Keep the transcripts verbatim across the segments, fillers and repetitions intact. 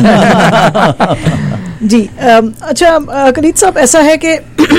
जी अच्छा कलीद साहब, ऐसा है कि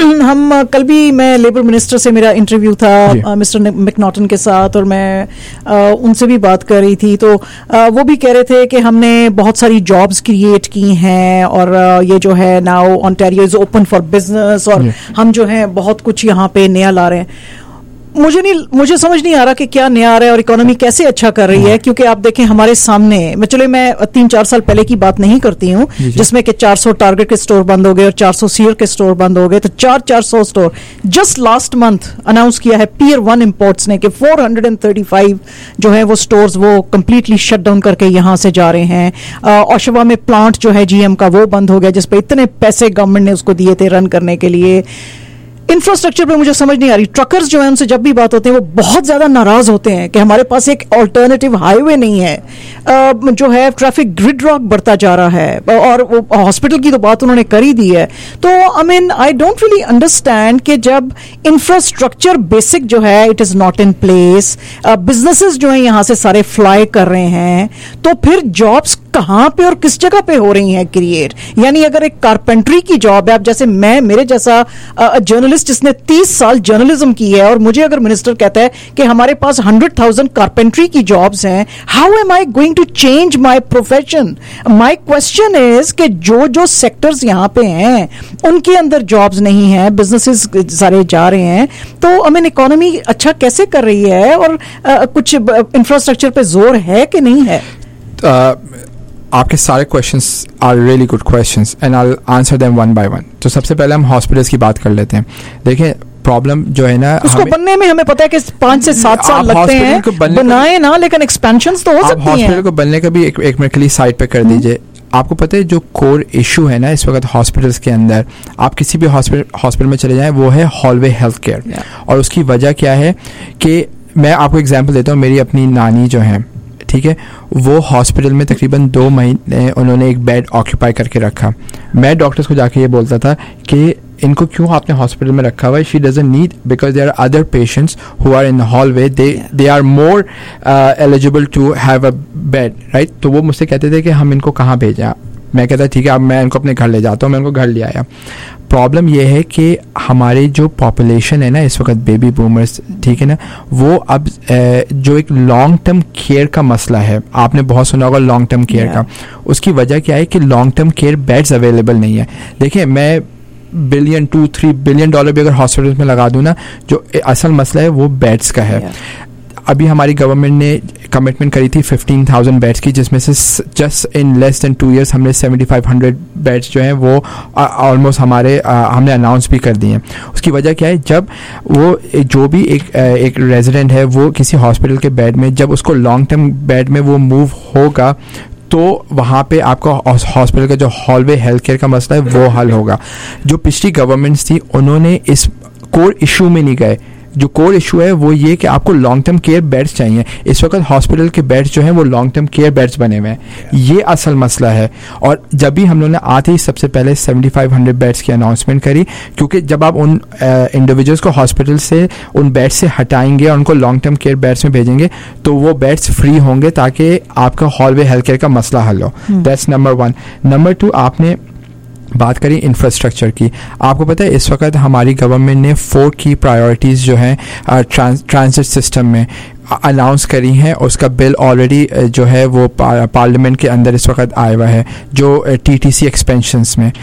हम कल भी मैं लेबर मिनिस्टर से मेरा इंटरव्यू था मिस्टर मैकनॉटन के साथ, और मैं आ, उनसे भी बात कर रही थी, तो आ, वो भी कह रहे थे कि हमने बहुत सारी जॉब्स क्रिएट की हैं, और आ, ये जो है now Ontario is open for business, और हम जो है बहुत कुछ यहाँ पे नया ला रहे हैं। मुझे नहीं मुझे समझ नहीं आ रहा कि क्या नया आ रहा है और इकोनॉमी कैसे अच्छा कर रही है, क्योंकि आप देखें हमारे सामने, मैं चले मैं तीन चार साल पहले की बात नहीं करती हूँ जिसमें कि चार सौ टारगेट के स्टोर बंद हो गए और चार सौ सीयर के स्टोर बंद हो गए, तो चार चार सौ store just last month announce किया है पियर वन इंपोर्ट्स ने कि फोर हंड्रेड थर्टी फाइव जो है वो स्टोर्स वो कंप्लीटली शट डाउन करके यहाँ से जा रहे हैं। ओशावा में प्लांट जो है जीएम का वो बंद हो गया, जिसपे इतने पैसे गवर्नमेंट ने उसको दिए थे रन करने के लिए। इंफ्रास्ट्रक्चर पे मुझे समझ नहीं आ रही, ट्रकर्स जो है उनसे जब भी बात होती है वो बहुत ज्यादा नाराज होते हैं कि हमारे पास एक ऑल्टरनेटिव हाईवे नहीं है, आ, जो है ट्रैफिक ग्रिड रॉक बढ़ता जा रहा है, और वो हॉस्पिटल की तो बात उन्होंने कर ही दी है। तो I mean I don't really understand कि जब इंफ्रास्ट्रक्चर बेसिक जो है it is not in place, businesses जो है यहाँ से सारे फ्लाई कर रहे हैं, तो फिर जॉब्स कहाँ पे और किस जगह पे हो रही हैं क्रिएट। यानी अगर एक कारपेंट्री की जॉब है, अब जैसे मैं मेरे जैसा जर्नलिस्ट जिसने तीस साल जर्नलिज्म की है, और मुझे अगर मिनिस्टर कहता है कि हमारे पास हंड्रेड थाउजेंड कारपेंट्री की जॉब्स हैं, how am I going to change my profession. My question is कि जो जो सेक्टर्स यहाँ पे हैं उनके अंदर जॉब्स नहीं है, बिजनेसेस सारे जा रहे हैं, तो आई मीन इकोनॉमी अच्छा कैसे कर रही है, और uh, कुछ इंफ्रास्ट्रक्चर पे जोर है कि नहीं है? uh, आपके सारे questions are really good questions and I will answer them one by one. तो सबसे पहले हम हॉस्पिटल्स की बात कर लेते हैं। देखिए प्रॉब्लम जो है ना, उसको बनने में हमें पता है कि पांच से सात साल लगते हैं, बनाए ना, लेकिन एक्सपेंशन्स तो हो सकती हैं। हॉस्पिटल को बनने का भी एक, एक मिनट के लिए साइड पे कर दीजिए। आपको पता है जो कोर इशू है ना इस वक्त हॉस्पिटल्स के अंदर, आप किसी भी हॉस्पिटल हॉस्पिटल में चले जाएं, वो है हॉलवे हेल्थ केयर। और उसकी वजह क्या है कि मैं आपको एग्जांपल देता हूँ। मेरी अपनी नानी जो है, ठीक है, वो हॉस्पिटल में तकरीबन दो महीने उन्होंने एक बेड ऑक्यूपाई करके रखा। मैं डॉक्टर्स को जाके ये बोलता था कि इनको क्यों आपने हॉस्पिटल में रखा हुआ है, she doesn't need, because there are other patients who are in the hallway, they they are more eligible to have a bed, right. तो वो मुझसे कहते थे कि हम इनको कहाँ भेजें। मैं कहता ठीक है, अब मैं इनको अपने घर ले जाता हूँ। मैं उनको घर ले आया। प्रॉब्लम ये है कि हमारी जो पॉपुलेशन है ना इस वक्त, बेबी बूमर्स, ठीक है ना, वो अब जो एक लॉन्ग टर्म केयर का मसला है, आपने बहुत सुना होगा लॉन्ग टर्म केयर का। उसकी वजह क्या है कि long term care beds available नहीं है। देखिए मैं billion two three billion dollar भी अगर हॉस्पिटल में लगा दूँ ना, जो असल मसला है वो बेड्स का है। अभी हमारी गवर्नमेंट ने कमिटमेंट करी थी फिफ्टीन थाउजेंड बेड्स की, जिसमें से just in less than two years हमने सेवेंटी फाइव हंड्रेड बेड्स जो हैं वो ऑलमोस्ट हमारे आ, हमने अनाउंस भी कर दिए हैं। उसकी वजह क्या है, जब वो जो भी एक एक रेजिडेंट है वो किसी हॉस्पिटल के बेड में, जब उसको लॉन्ग टर्म बेड में वो मूव होगा, तो वहाँ पे आपका हॉस्पिटल का जो हॉलवे हेल्थ केयर का मसला है वो हल होगा। जो पिछली गवर्नमेंट्स थी उन्होंने इस कोर इशू में नहीं गए। जो कोर इशू है वो ये कि आपको लॉन्ग टर्म केयर बेड्स चाहिए। इस वक्त हॉस्पिटल के बेड्स जो हैं वो लॉन्ग टर्म केयर बेड्स बने हुए हैं, ये असल मसला है। और जब भी हम लोगों ने आते ही सबसे पहले सेवेंटी फाइव हंड्रेड बेड्स की अनाउंसमेंट करी, क्योंकि जब आप उन इंडिविजुअल्स को हॉस्पिटल से उन बेड्स से हटाएंगे और उनको लॉन्ग टर्म केयर बेड्स में भेजेंगे तो वो बेड्स फ्री होंगे ताकि आपका हॉलवे हेल्थ केयर का मसला हल हो। That's number one. Number two, आपने बात करी इंफ्रास्ट्रक्चर की। आपको पता है इस वक्त हमारी गवर्नमेंट ने फोर की प्रायोरिटीज़ जो हैं ट्रांजिट सिस्टम में अनाउंस करी हैं, और उसका बिल ऑलरेडी जो है वो पार्लियामेंट के अंदर इस वक्त आया हुआ है, जो टीटीसी एक्सपेंशंस में।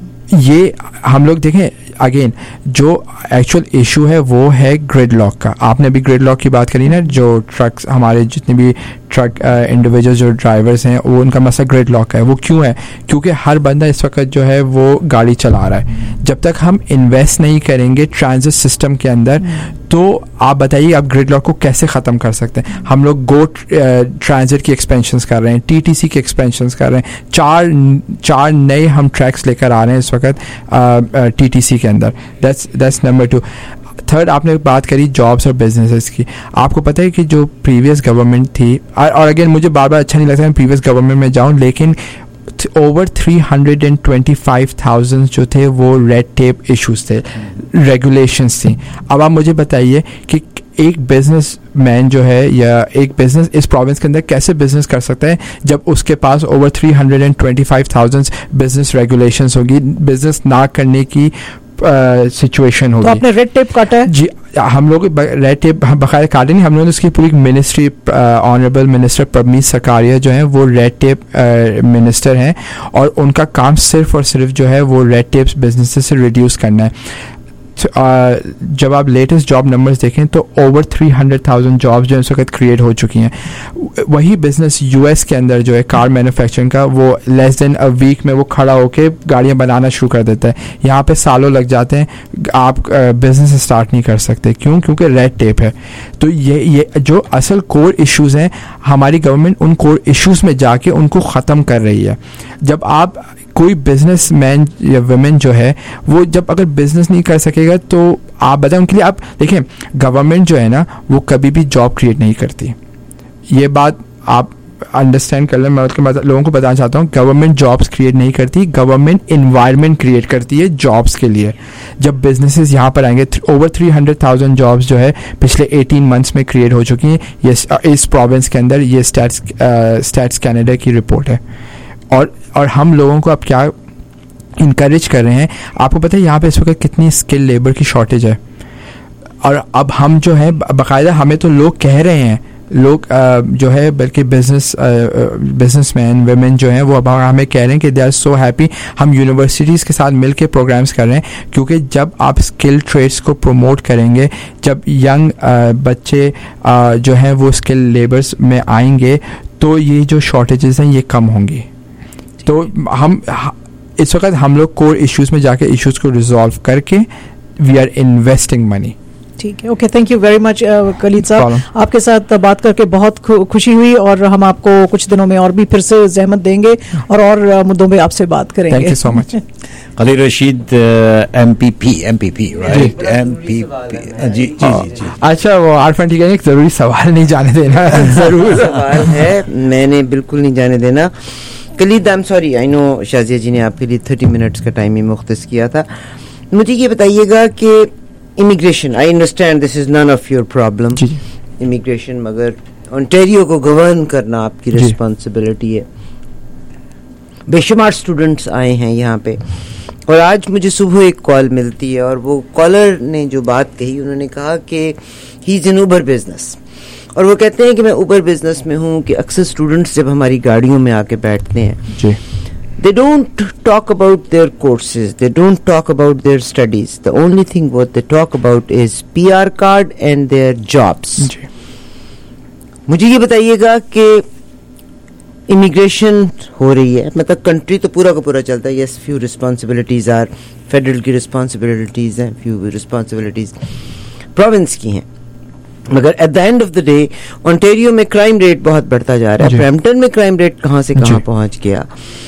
ये हम लोग देखें अगेन, जो एक्चुअल इशू है वो है ग्रिड लॉक का। आपने भी ग्रिड लॉक की बात करी ना, जो ट्रक्स हमारे जितने भी ट्रक इंडिविजुअल जो ड्राइवर्स हैं वो उनका मसला ग्रिड लॉक का है। वो क्यों है? क्योंकि हर बंदा इस वक्त जो है वो गाड़ी चला रहा है। जब तक हम इन्वेस्ट नहीं करेंगे ट्रांजिट सिस्टम के अंदर, तो आप बताइए आप ग्रिड लॉक को कैसे ख़त्म कर सकते हैं? हम लोग गो ट्रांजिट की एक्सपेंशंस कर रहे हैं, टीटीसी की एक्सपेंशंस कर रहे हैं, चार चार नए हम ट्रैक्स लेकर आ रहे हैं इस वक्त टीटीसी के अंदर। That's that's number two. Third, आपने बात करी जॉब्स और बिजनेसेस की। आपको पता है कि जो प्रीवियस गवर्नमेंट थी, और अगेन मुझे बार बार अच्छा नहीं लगता मैं प्रीवियस गवर्नमेंट में जाऊं, लेकिन over three hundred and twenty five thousand जो थे वो रेड टेप इश्यूज थे, रेगुलेशंस थी। अब आप मुझे बताइए कि एक बिजनेस मैन जो है या एक बिजनेस इस प्रोविंस के अंदर कैसे बिजनेस कर सकता है जब उसके पास over three hundred and twenty five thousand business regulations होगी, बिजनेस ना करने की सिचुएशन uh, होगी. तो आपने रेड टेप काटा है? जी, हम लोग रेड टेप बकायदा काटे नहीं, हम लोगों ने उसकी पूरी ministry, honourable minister Parmeet Sarkaria जो है वो रेड टेप मिनिस्टर हैं और उनका काम सिर्फ और सिर्फ जो है वो रेड टेप बिजनेस से रिड्यूस करना है. Uh, जब आप लेटेस्ट जॉब नंबर्स देखें तो over three hundred thousand jobs जो है इस वक्त क्रिएट हो चुकी हैं. वही बिजनेस यूएस के अंदर जो है कार मैन्युफैक्चरिंग का, वो लेस देन अ वीक में वो खड़ा होके गाड़ियां बनाना शुरू कर देता है. यहाँ पे सालों लग जाते हैं, आप बिजनेस uh, स्टार्ट नहीं कर सकते. क्यों? क्योंकि रेड टेप है. तो ये ये जो असल कोर इश्यूज हैं, हमारी गवर्नमेंट उन कोर इश्यूज में जाके उनको ख़त्म कर रही है. जब आप कोई बिजनेस मैन या वुमेन जो है वो जब अगर बिजनेस नहीं कर सकेगा तो आप बताएं उनके लिए. आप देखें, गवर्नमेंट जो है ना वो कभी भी जॉब क्रिएट नहीं करती. ये बात आप अंडरस्टैंड कर लें. मैं मतलब लोगों को बताना चाहता हूँ, गवर्नमेंट जॉब्स क्रिएट नहीं करती, गवर्नमेंट इन्वायरमेंट क्रिएट करती है जॉब्स के लिए. जब बिजनेसेस यहाँ पर आएंगे, over three hundred thousand jobs जो है पिछले एटीन मंथ्स में क्रिएट हो चुकी हैं. ये इस प्रोविंस के अंदर, ये स्टैट्स स्टैट्स कनाडा की रिपोर्ट है. और और हम लोगों को अब क्या इनकरेज कर रहे हैं, आपको पता है यहाँ पे इस वक्त कितनी स्किल लेबर की शॉर्टेज है. और अब हम जो है बाकायदा, हमें तो लोग कह रहे हैं, लोग जो है बल्कि बिजनेस बिजनेसमैन वुमेन जो हैं वो अब हमें कह रहे हैं कि दे आर सो हैप्पी. हम यूनिवर्सिटीज़ के साथ मिल के प्रोग्राम्स कर रहे हैं, क्योंकि जब आप स्किल ट्रेड्स को प्रमोट करेंगे, जब यंग बच्चे जो हैं वो स्किल लेबर्स में आएंगे, तो ये जो शॉर्टेजेस हैं ये कम होंगी. तो हम इस वक्त हम लोग कोर इश्यूज में जाके इश्यूज को रिजॉल्व करके वी आर इन्वेस्टिंग मनी. ठीक है, okay, thank you very much Khalid साहब. आपके साथ बात करके बहुत खुशी हुई और हम आपको कुछ दिनों में और भी फिर से जहमत देंगे और और मुद्दों पे आपसे बात करेंगे. Thank you so much. Khalid Rashid, MPP MPP right MPP. जी जी जी. अच्छा, वो आरफन ठीक है, एक जरूरी सवाल नहीं जाने देना. जरूर सवाल है, मैंने बिल्कुल नहीं जाने देना. Khalid, I am sorry, I know Shazia ji ने आपके लिए थर्टी मिनट्स का टाइम ही मुख्तस किया था. मुझे ये बताइएगा कि immigration, I understand this is none of your problem, immigration, मगर ओंटारियो को गवर्न करना आपकी रिस्पॉन्सिबिलिटी है. बेशुमार स्टूडेंट्स आए हैं यहाँ पे और आज मुझे सुबह एक कॉल मिलती है और वो कॉलर ने जो बात कही, उन्होंने कहा कि he is in Uber business. और वो कहते हैं कि मैं उबर बिजनेस में हूँ कि अक्सर स्टूडेंट्स जब हमारी गाड़ियों में आके बैठते हैं, they don't talk about their courses, they don't talk about their studies, the only thing what they talk about is P R card and their jobs. मुझे ये बताइएगा कि इमिग्रेशन हो रही है, मतलब कंट्री तो पूरा का पूरा चलता है. yes, few responsibilities are federal की responsibilities हैं, few responsibilities प्रोविंस की हैं, मगर at the end of the day Ontario में क्राइम रेट बहुत बढ़ता जा रहा है. ब्रैम्पटन में क्राइम रेट कहाँ से कहाँ पहुँच गया,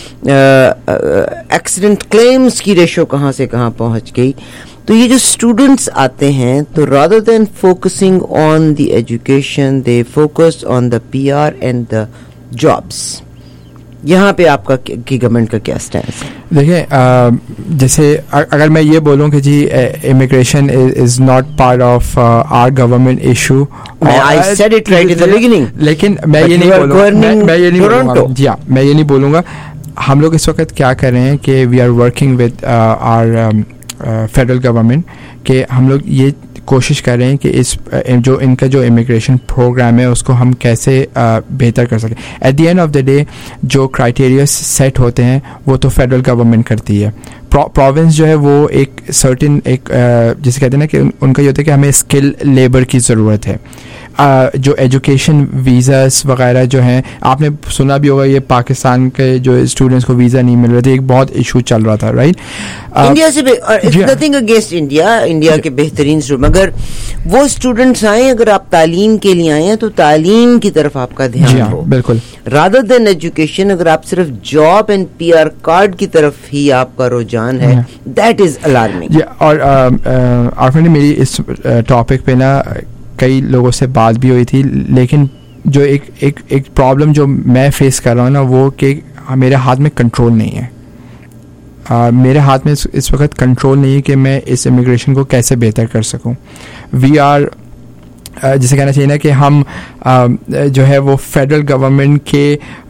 एक्सीडेंट uh, क्लेम्स uh, की रेशो कहाँ से कहाँ पहुँच गई. तो ये जो स्टूडेंट्स आते हैं, तो rather than focusing on the education, they focus on the P R and the jobs. यहाँ पे आपका की गवर्नमेंट का क्या स्टैंड है? देखिए, जैसे अगर मैं ये बोलूँ कि जी immigration is not part of our government issue, I said it right in the beginning, लेकिन मैं ये नहीं बोलूँगा, मैं ये नहीं बोलूँगा जी हाँ मैं ये नहीं बोलूँगा. हम लोग इस वक्त क्या कर रहे हैं कि we are working with our federal government, कि हम लोग ये कोशिश कर रहे हैं कि इस जो इनका जो इमिग्रेशन प्रोग्राम है उसको हम कैसे बेहतर कर सकें. At the end of the day जो क्राइटेरिया सेट होते हैं वो तो फेडरल गवर्नमेंट करती है. प्रोविंस जो है वो एक सर्टेन एक जिसे कहते हैं ना कि उनका ये होता है कि हमें स्किल लेबर की ज़रूरत है. Uh, जो एजुकेशन वीज़ास वगैरह जो हैं, आपने सुना भी होगा ये पाकिस्तान के जो स्टूडेंट्स को वीज़ा नहीं मिल रहे थे, एक बहुत इशू चल रहा था, राइट? इंडिया से नथिंग अगेंस्ट इंडिया, इंडिया के बेहतरीन स्टूडेंट, मगर वो स्टूडेंट्स आए, अगर आप तालीम के लिए आए हैं तो तालीम की तरफ आपका ध्यान हो, बिल्कुल, रादर देन एजुकेशन. अगर आप सिर्फ job and P R card की तरफ ही आपका रुझान है, दैट इज अलार्मिंग. और आपने मेरी इस टॉपिक पे ना कई लोगों से बात भी हुई थी, लेकिन जो एक एक एक प्रॉब्लम जो मैं फेस कर रहा हूँ ना, वो कि मेरे हाथ में कंट्रोल नहीं है. uh, मेरे हाथ में इस, इस वक्त कंट्रोल नहीं है कि मैं इस इमिग्रेशन को कैसे बेहतर कर सकूँ. वी आर जिसे कहना चाहिए ना कि हम जो है वो फेडरल गवर्नमेंट के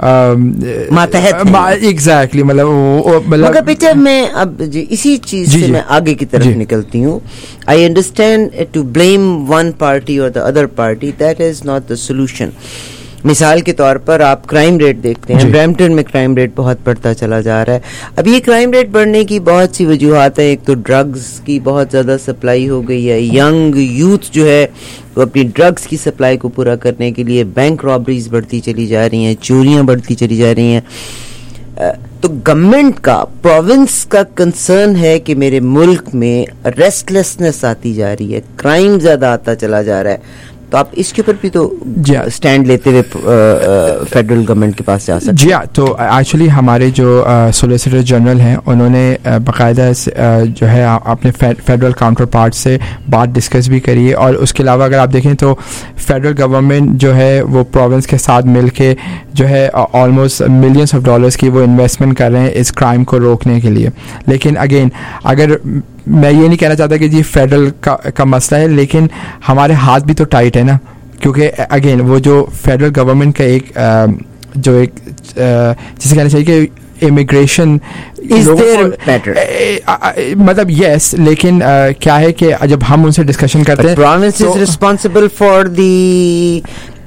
मातहत एग्जैक्टली मतलब मगर बेटा मैं अब इसी चीज से मैं आगे की तरफ निकलती हूँ. I understand to blame one party और the other party, that is not the solution. मिसाल के तौर पर आप क्राइम रेट देखते हैं, ब्रैम्पटन में क्राइम रेट बहुत बढ़ता चला जा रहा है. अब ये क्राइम रेट बढ़ने की बहुत सी वजूहात है. एक तो ड्रग्स की बहुत ज़्यादा सप्लाई हो गई है. यंग यूथ जो है वो अपनी ड्रग्स की सप्लाई को पूरा करने के लिए बैंक रॉबरीज बढ़ती चली जा रही हैं, चोरियां बढ़ती चली जा रही हैं. तो गवर्नमेंट का, प्रोविंस का कंसर्न है कि मेरे मुल्क में रेस्टलेसनेस आती जा रही है, क्राइम ज़्यादा आता चला जा रहा है. तो आप इसके ऊपर भी तो स्टैंड लेते हुए फेडरल गवर्नमेंट के पास जा सकते हैं. जी हाँ, तो एक्चुअली हमारे जो सोलिसिटर जनरल हैं उन्होंने बाकायदा जो है अपने फेडरल काउंटर पार्ट से बात डिस्कस भी करी है. और उसके अलावा अगर आप देखें तो फेडरल गवर्नमेंट जो है वो प्रोविंस के साथ मिल के जो है ऑलमोस्ट मिलियंस ऑफ डॉलर्स की वो इन्वेस्टमेंट कर रहे हैं इस क्राइम को रोकने के लिए. लेकिन अगेन अगर मैं ये नहीं कहना चाहता कि जी फेडरल का, का मसला है, लेकिन हमारे हाथ भी तो टाइट है ना, क्योंकि अगेन वो जो फेडरल गवर्नमेंट का एक जो एक जिसे कहना चाहिए कि इमिग्रेशन इज देयर मैटर, मतलब यस, लेकिन uh, क्या है कि जब हम उनसे डिस्कशन करते हैं, province is responsible for the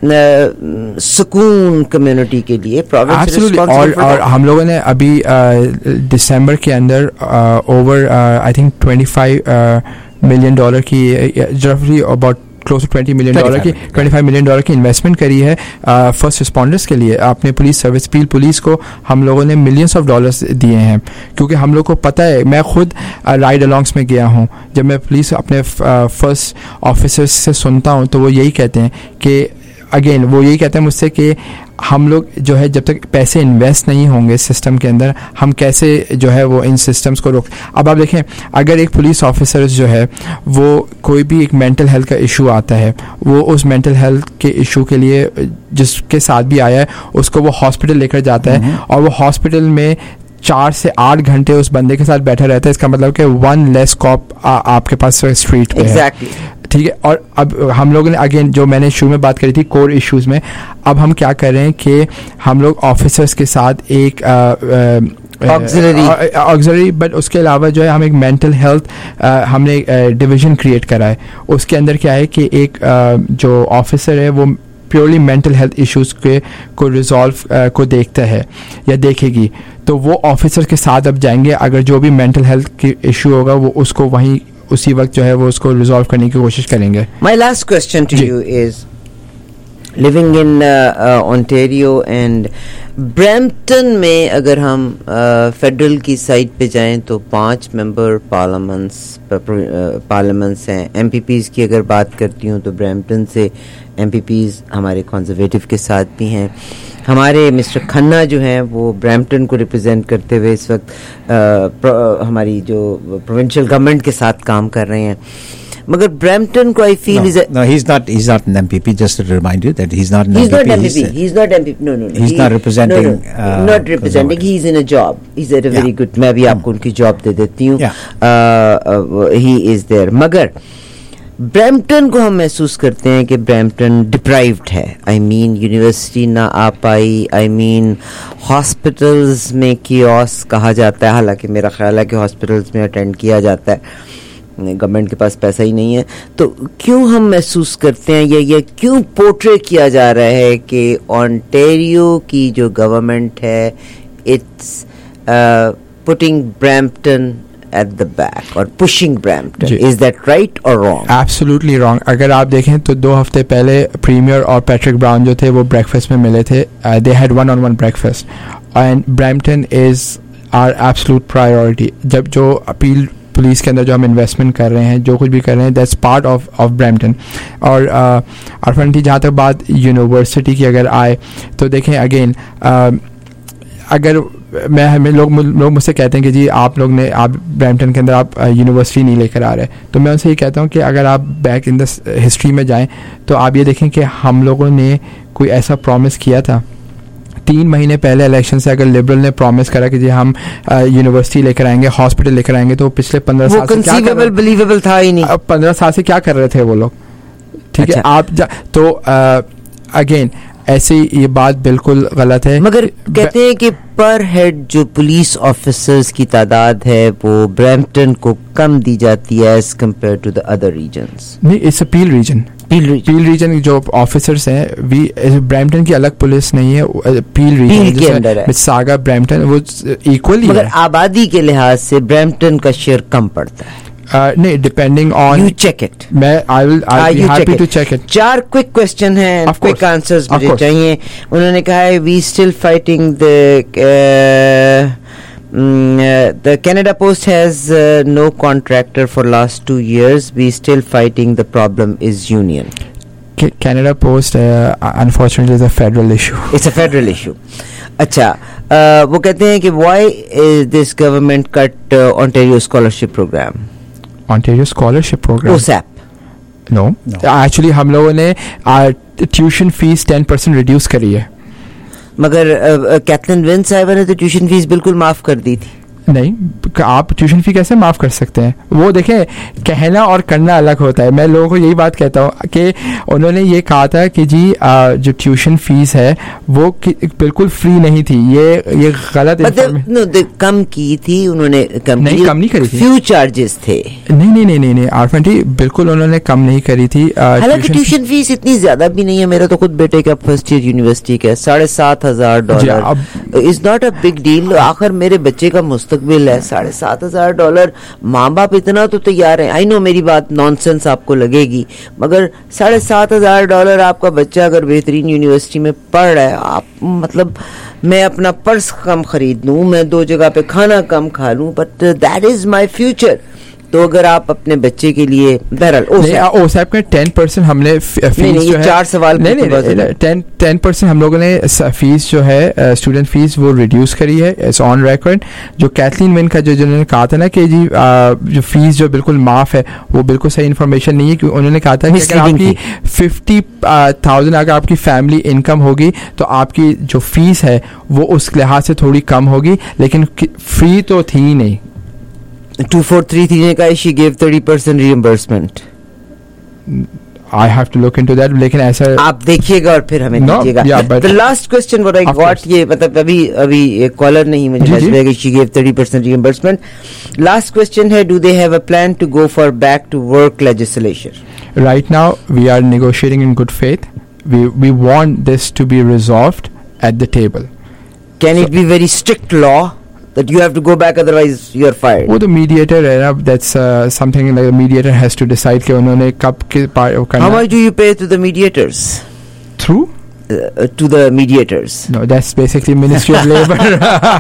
सुकून कम्युनिटी के लिए. एब्सोल्युटली. और और हम लोगों ने अभी दिसंबर के अंदर over I think twenty five million dollar की, रफली about close to twenty million dollar की ट्वेंटी फाइव मिलियन डॉलर की इन्वेस्टमेंट करी है फर्स्ट रिस्पॉन्डर्स के लिए. अपने पुलिस सर्विस, पील पुलिस को हम लोगों ने मिलियंस ऑफ डॉलर्स दिए हैं, क्योंकि हम लोग को पता है. मैं खुद राइड अलॉन्ग्स में गया हूँ, जब मैं पुलिस अपने फर्स्ट ऑफिसर्स से सुनता हूँ तो वो यही कहते हैं कि अगेन वो यही कहते हैं मुझसे कि हम लोग जो है जब तक पैसे इन्वेस्ट नहीं होंगे सिस्टम के अंदर, हम कैसे जो है वो इन सिस्टम्स को रोक. अब आप देखें, अगर एक पुलिस ऑफिसर जो है वो कोई भी एक मेंटल हेल्थ का इशू आता है, वो उस मेंटल हेल्थ के इशू के लिए जिसके साथ भी आया है उसको वो हॉस्पिटल लेकर जाता है, और वो हॉस्पिटल में चार से आठ घंटे उस बंदे के साथ बैठा रहता है. इसका मतलब कि वन लेस कॉप आपके पास स्ट्रीट पे exactly. है. ठीक है. और अब हम लोगों ने अगेन जो मैंने शुरू में बात करी थी कोर इश्यूज में, अब हम क्या कर रहे हैं कि हम लोग ऑफिसर्स के साथ एक ऑक्सिलरी, बट उसके अलावा जो है हम एक मेंटल हेल्थ हमने डिवीजन क्रिएट करा है. उसके अंदर क्या है कि एक uh, जो ऑफिसर है वो प्योरली मेंटल हेल्थ इश्यूज के को रिजॉल्व uh, को देखता है या देखेगी. तो वो ऑफिसर के साथ अब जाएंगे, अगर जो भी मेंटल हेल्थ की इशू होगा वो उसको वहीं उसी वक्त जो है वो उसको रिजॉल्व करने की कोशिश करेंगे. My last question to you is, living in Ontario and Brampton में, अगर हम फेडरल uh, की साइड पे जाएं तो पांच मेंबर पार्लियामेंट्स पार्लियामेंट्स हैं. एमपीपीज की अगर बात करती हूँ तो ब्रैम्पटन से एमपीपीज हमारे कंजर्वेटिव के साथ भी हैं. हमारे मिस्टर खन्ना जो हैं वो ब्रैम्पटन को रिप्रेजेंट करते हुए इस वक्त uh, हमारी जो प्रोविंशियल गवर्नमेंट के साथ काम कर रहे हैं. मगर ब्रैम्पटन को I feel is no he's not he's not an M P P, just to remind you that he's not an he's M P P. Not M P P. He's, he's not M P P. No, no, no. He's he, not representing. No, no, uh, not representing. He's in a job. He's at a very yeah. good. मैं भी आपको उनकी job दे देती हूँ. Yeah. uh, uh, he is there. मगर Brampton को हम महसूस करते हैं कि ब्रैम्पटन डिप्राइव्ड है. आई मीन यूनिवर्सिटी ना आ पाई. आई मीन हॉस्पिटल्स में कियोस कहा जाता है, हालांकि मेरा ख्याल है कि हॉस्पिटल्स में अटेंड किया जाता है, गवर्नमेंट के पास पैसा ही नहीं है. तो क्यों हम महसूस करते हैं, ये ये क्यों पोर्ट्रे किया जा रहा है कि ओंटारियो की जो गवर्नमेंट है it's putting Brampton at the back or pushing Brampton? Is that right or wrong? Absolutely wrong. अगर आप देखें तो दो हफ्ते पहले प्रीमियर और पैट्रिक ब्राउन जो थे वो ब्रेकफास्ट में मिले थे. they had one on one breakfast and Brampton is our absolute priority. जब जो अपील पुलिस के अंदर जो हम इन्वेस्टमेंट कर रहे हैं, जो कुछ भी कर रहे हैं, that's part of of Brampton. और अरफन जी, जहाँ तक बात यूनिवर्सिटी की अगर आए तो देखें अगेन, अगर मैं हमें लोग लोग मुझसे कहते हैं कि जी आप लोग ने आप ब्रैम्पटन के अंदर आप यूनिवर्सिटी नहीं लेकर आ रहे, तो मैं उनसे ये कहता हूँ कि अगर आप बैक इन द हिस्ट्री में जाएं तो आप ये देखें कि हम लोगों ने कोई ऐसा प्रॉमिस किया था तीन महीने पहले इलेक्शन से. अगर लिबरल ने प्रॉमिस करा कि जी हम यूनिवर्सिटी लेकर आएंगे, हॉस्पिटल लेकर आएंगे, तो पिछले पंद्रह साल से क्या बिलीवेबल था ही नहीं. पंद्रह साल से क्या कर रहे थे वो लोग? ठीक है, आप जा, तो अगेन ऐसे ये बात बिल्कुल गलत है। मगर कहते हैं कि पर हेड जो पुलिस ऑफिसर्स की तादाद है वो ब्रैम्पटन को कम दी जाती है as compared to the other regions. नहीं, it's a Peel region. Peel region जो ऑफिसर्स हैं, वी ब्रैम्पटन की अलग पुलिस नहीं है, पील रीजन के अंदर है। मिसागा ब्रैम्पटन वो इक्वली। मगर आबादी के लिहाज से ब्रैम्पटन का शेयर कम पड़ता है। Uh, नहीं, depending on you check it. मैं I will I be happy to check it. चार क्विक क्वेश्चन हैं, क्विक आंसर्स मुझे चाहिए। उन्होंने कहा है we still fighting the the Canada post has no contractor for last two years, we still fighting the problem is union. Canada post unfortunately is a federal issue. It's a federal issue. अच्छा, uh, वो कहते हैं कि why is this government cut Ontario scholarship program? Ontario scholarship program. O S A P. No. no. Actually, हम लोगों ने tuition fees ten percent reduce करी है। मगर कैथलीन विन साहिबा ने तो ट्यूशन फीस बिल्कुल माफ कर दी थी। नहीं, आप ट्यूशन फी कैसे माफ कर सकते हैं? वो देखें, कहना और करना अलग होता है। मैं लोगों को यही बात कहता हूँ कि उन्होंने ये कहा था कि जी आ, जो ट्यूशन फीस है वो बिल्कुल फ्री नहीं थी। ये ये गलत मतलब कम की थी उन्होंने। कम नहीं की, कम नहीं करी थी। फ्यू चार्जेस थे। नहीं नहीं नहीं नहीं नहीं आरफांटी बिल्कुल उन्होंने कम नहीं करी थी। हालांकि ट्यूशन फीस इतनी ज्यादा भी नहीं है। मेरा तो खुद बेटे का फर्स्ट ईयर यूनिवर्सिटी का साढ़े सात हजार dollar is not a big deal. आखिर मेरे बच्चे का मुस्तकबिल है। साढ़े सात हजार डॉलर, माँ बाप इतना तो तैयार है। आई नो मेरी बात नॉनसेंस आपको लगेगी, मगर साढ़े सात हजार डॉलर आपका बच्चा अगर बेहतरीन यूनिवर्सिटी में पढ़ रहा है, आप मतलब मैं अपना पर्स कम खरीद लूं, मैं दो जगह पे खाना कम खा लूं, but that is my future. तो अगर आप अपने बच्चे के लिए बहरहाल ओसैप का टेन परसेंट हमने फीस नहीं, नहीं, जो है चार सवाल नहीं नहीं टेन टेन परसेंट हम लोगों ने फीस जो है स्टूडेंट फीस वो रिड्यूस करी है। It's on record. जो कैथलीन विन का जो जिन्होंने कहा था ना कि जी आ, जो फीस जो बिल्कुल माफ है, वो बिल्कुल सही इन्फॉर्मेशन नहीं है। क्योंकि उन्होंने कहा था कि अगर आपकी फिफ्टी थाउजेंड अगर आपकी फैमिली इनकम होगी तो आपकी जो फीस है वो उस लिहाज से थोड़ी कम होगी, लेकिन फ्री तो थी ही नहीं। two four three three ने कहा she gave thirty percent reimbursement. I have to look into that, लेकिन ऐसा आप देखिएगा और फिर हमें no, दीजिएगा। yeah, but the last question what I got, ये मतलब अभी अभी कॉलर नहीं मुझे मैसेज आया कि she gave thirty percent reimbursement. Last question है, do they have a plan to go for back to work legislation? Right now we are negotiating in good faith. We we want this to be resolved at the table. Can so, it be very strict law that you have to go back, otherwise you are fired? वो तो mediator है ना, that's uh, something like the mediator has to decide कि उन्होंने कब के करना। How much do you pay to the mediators? Through? Uh, to the mediators. No, that's basically Ministry of Labor.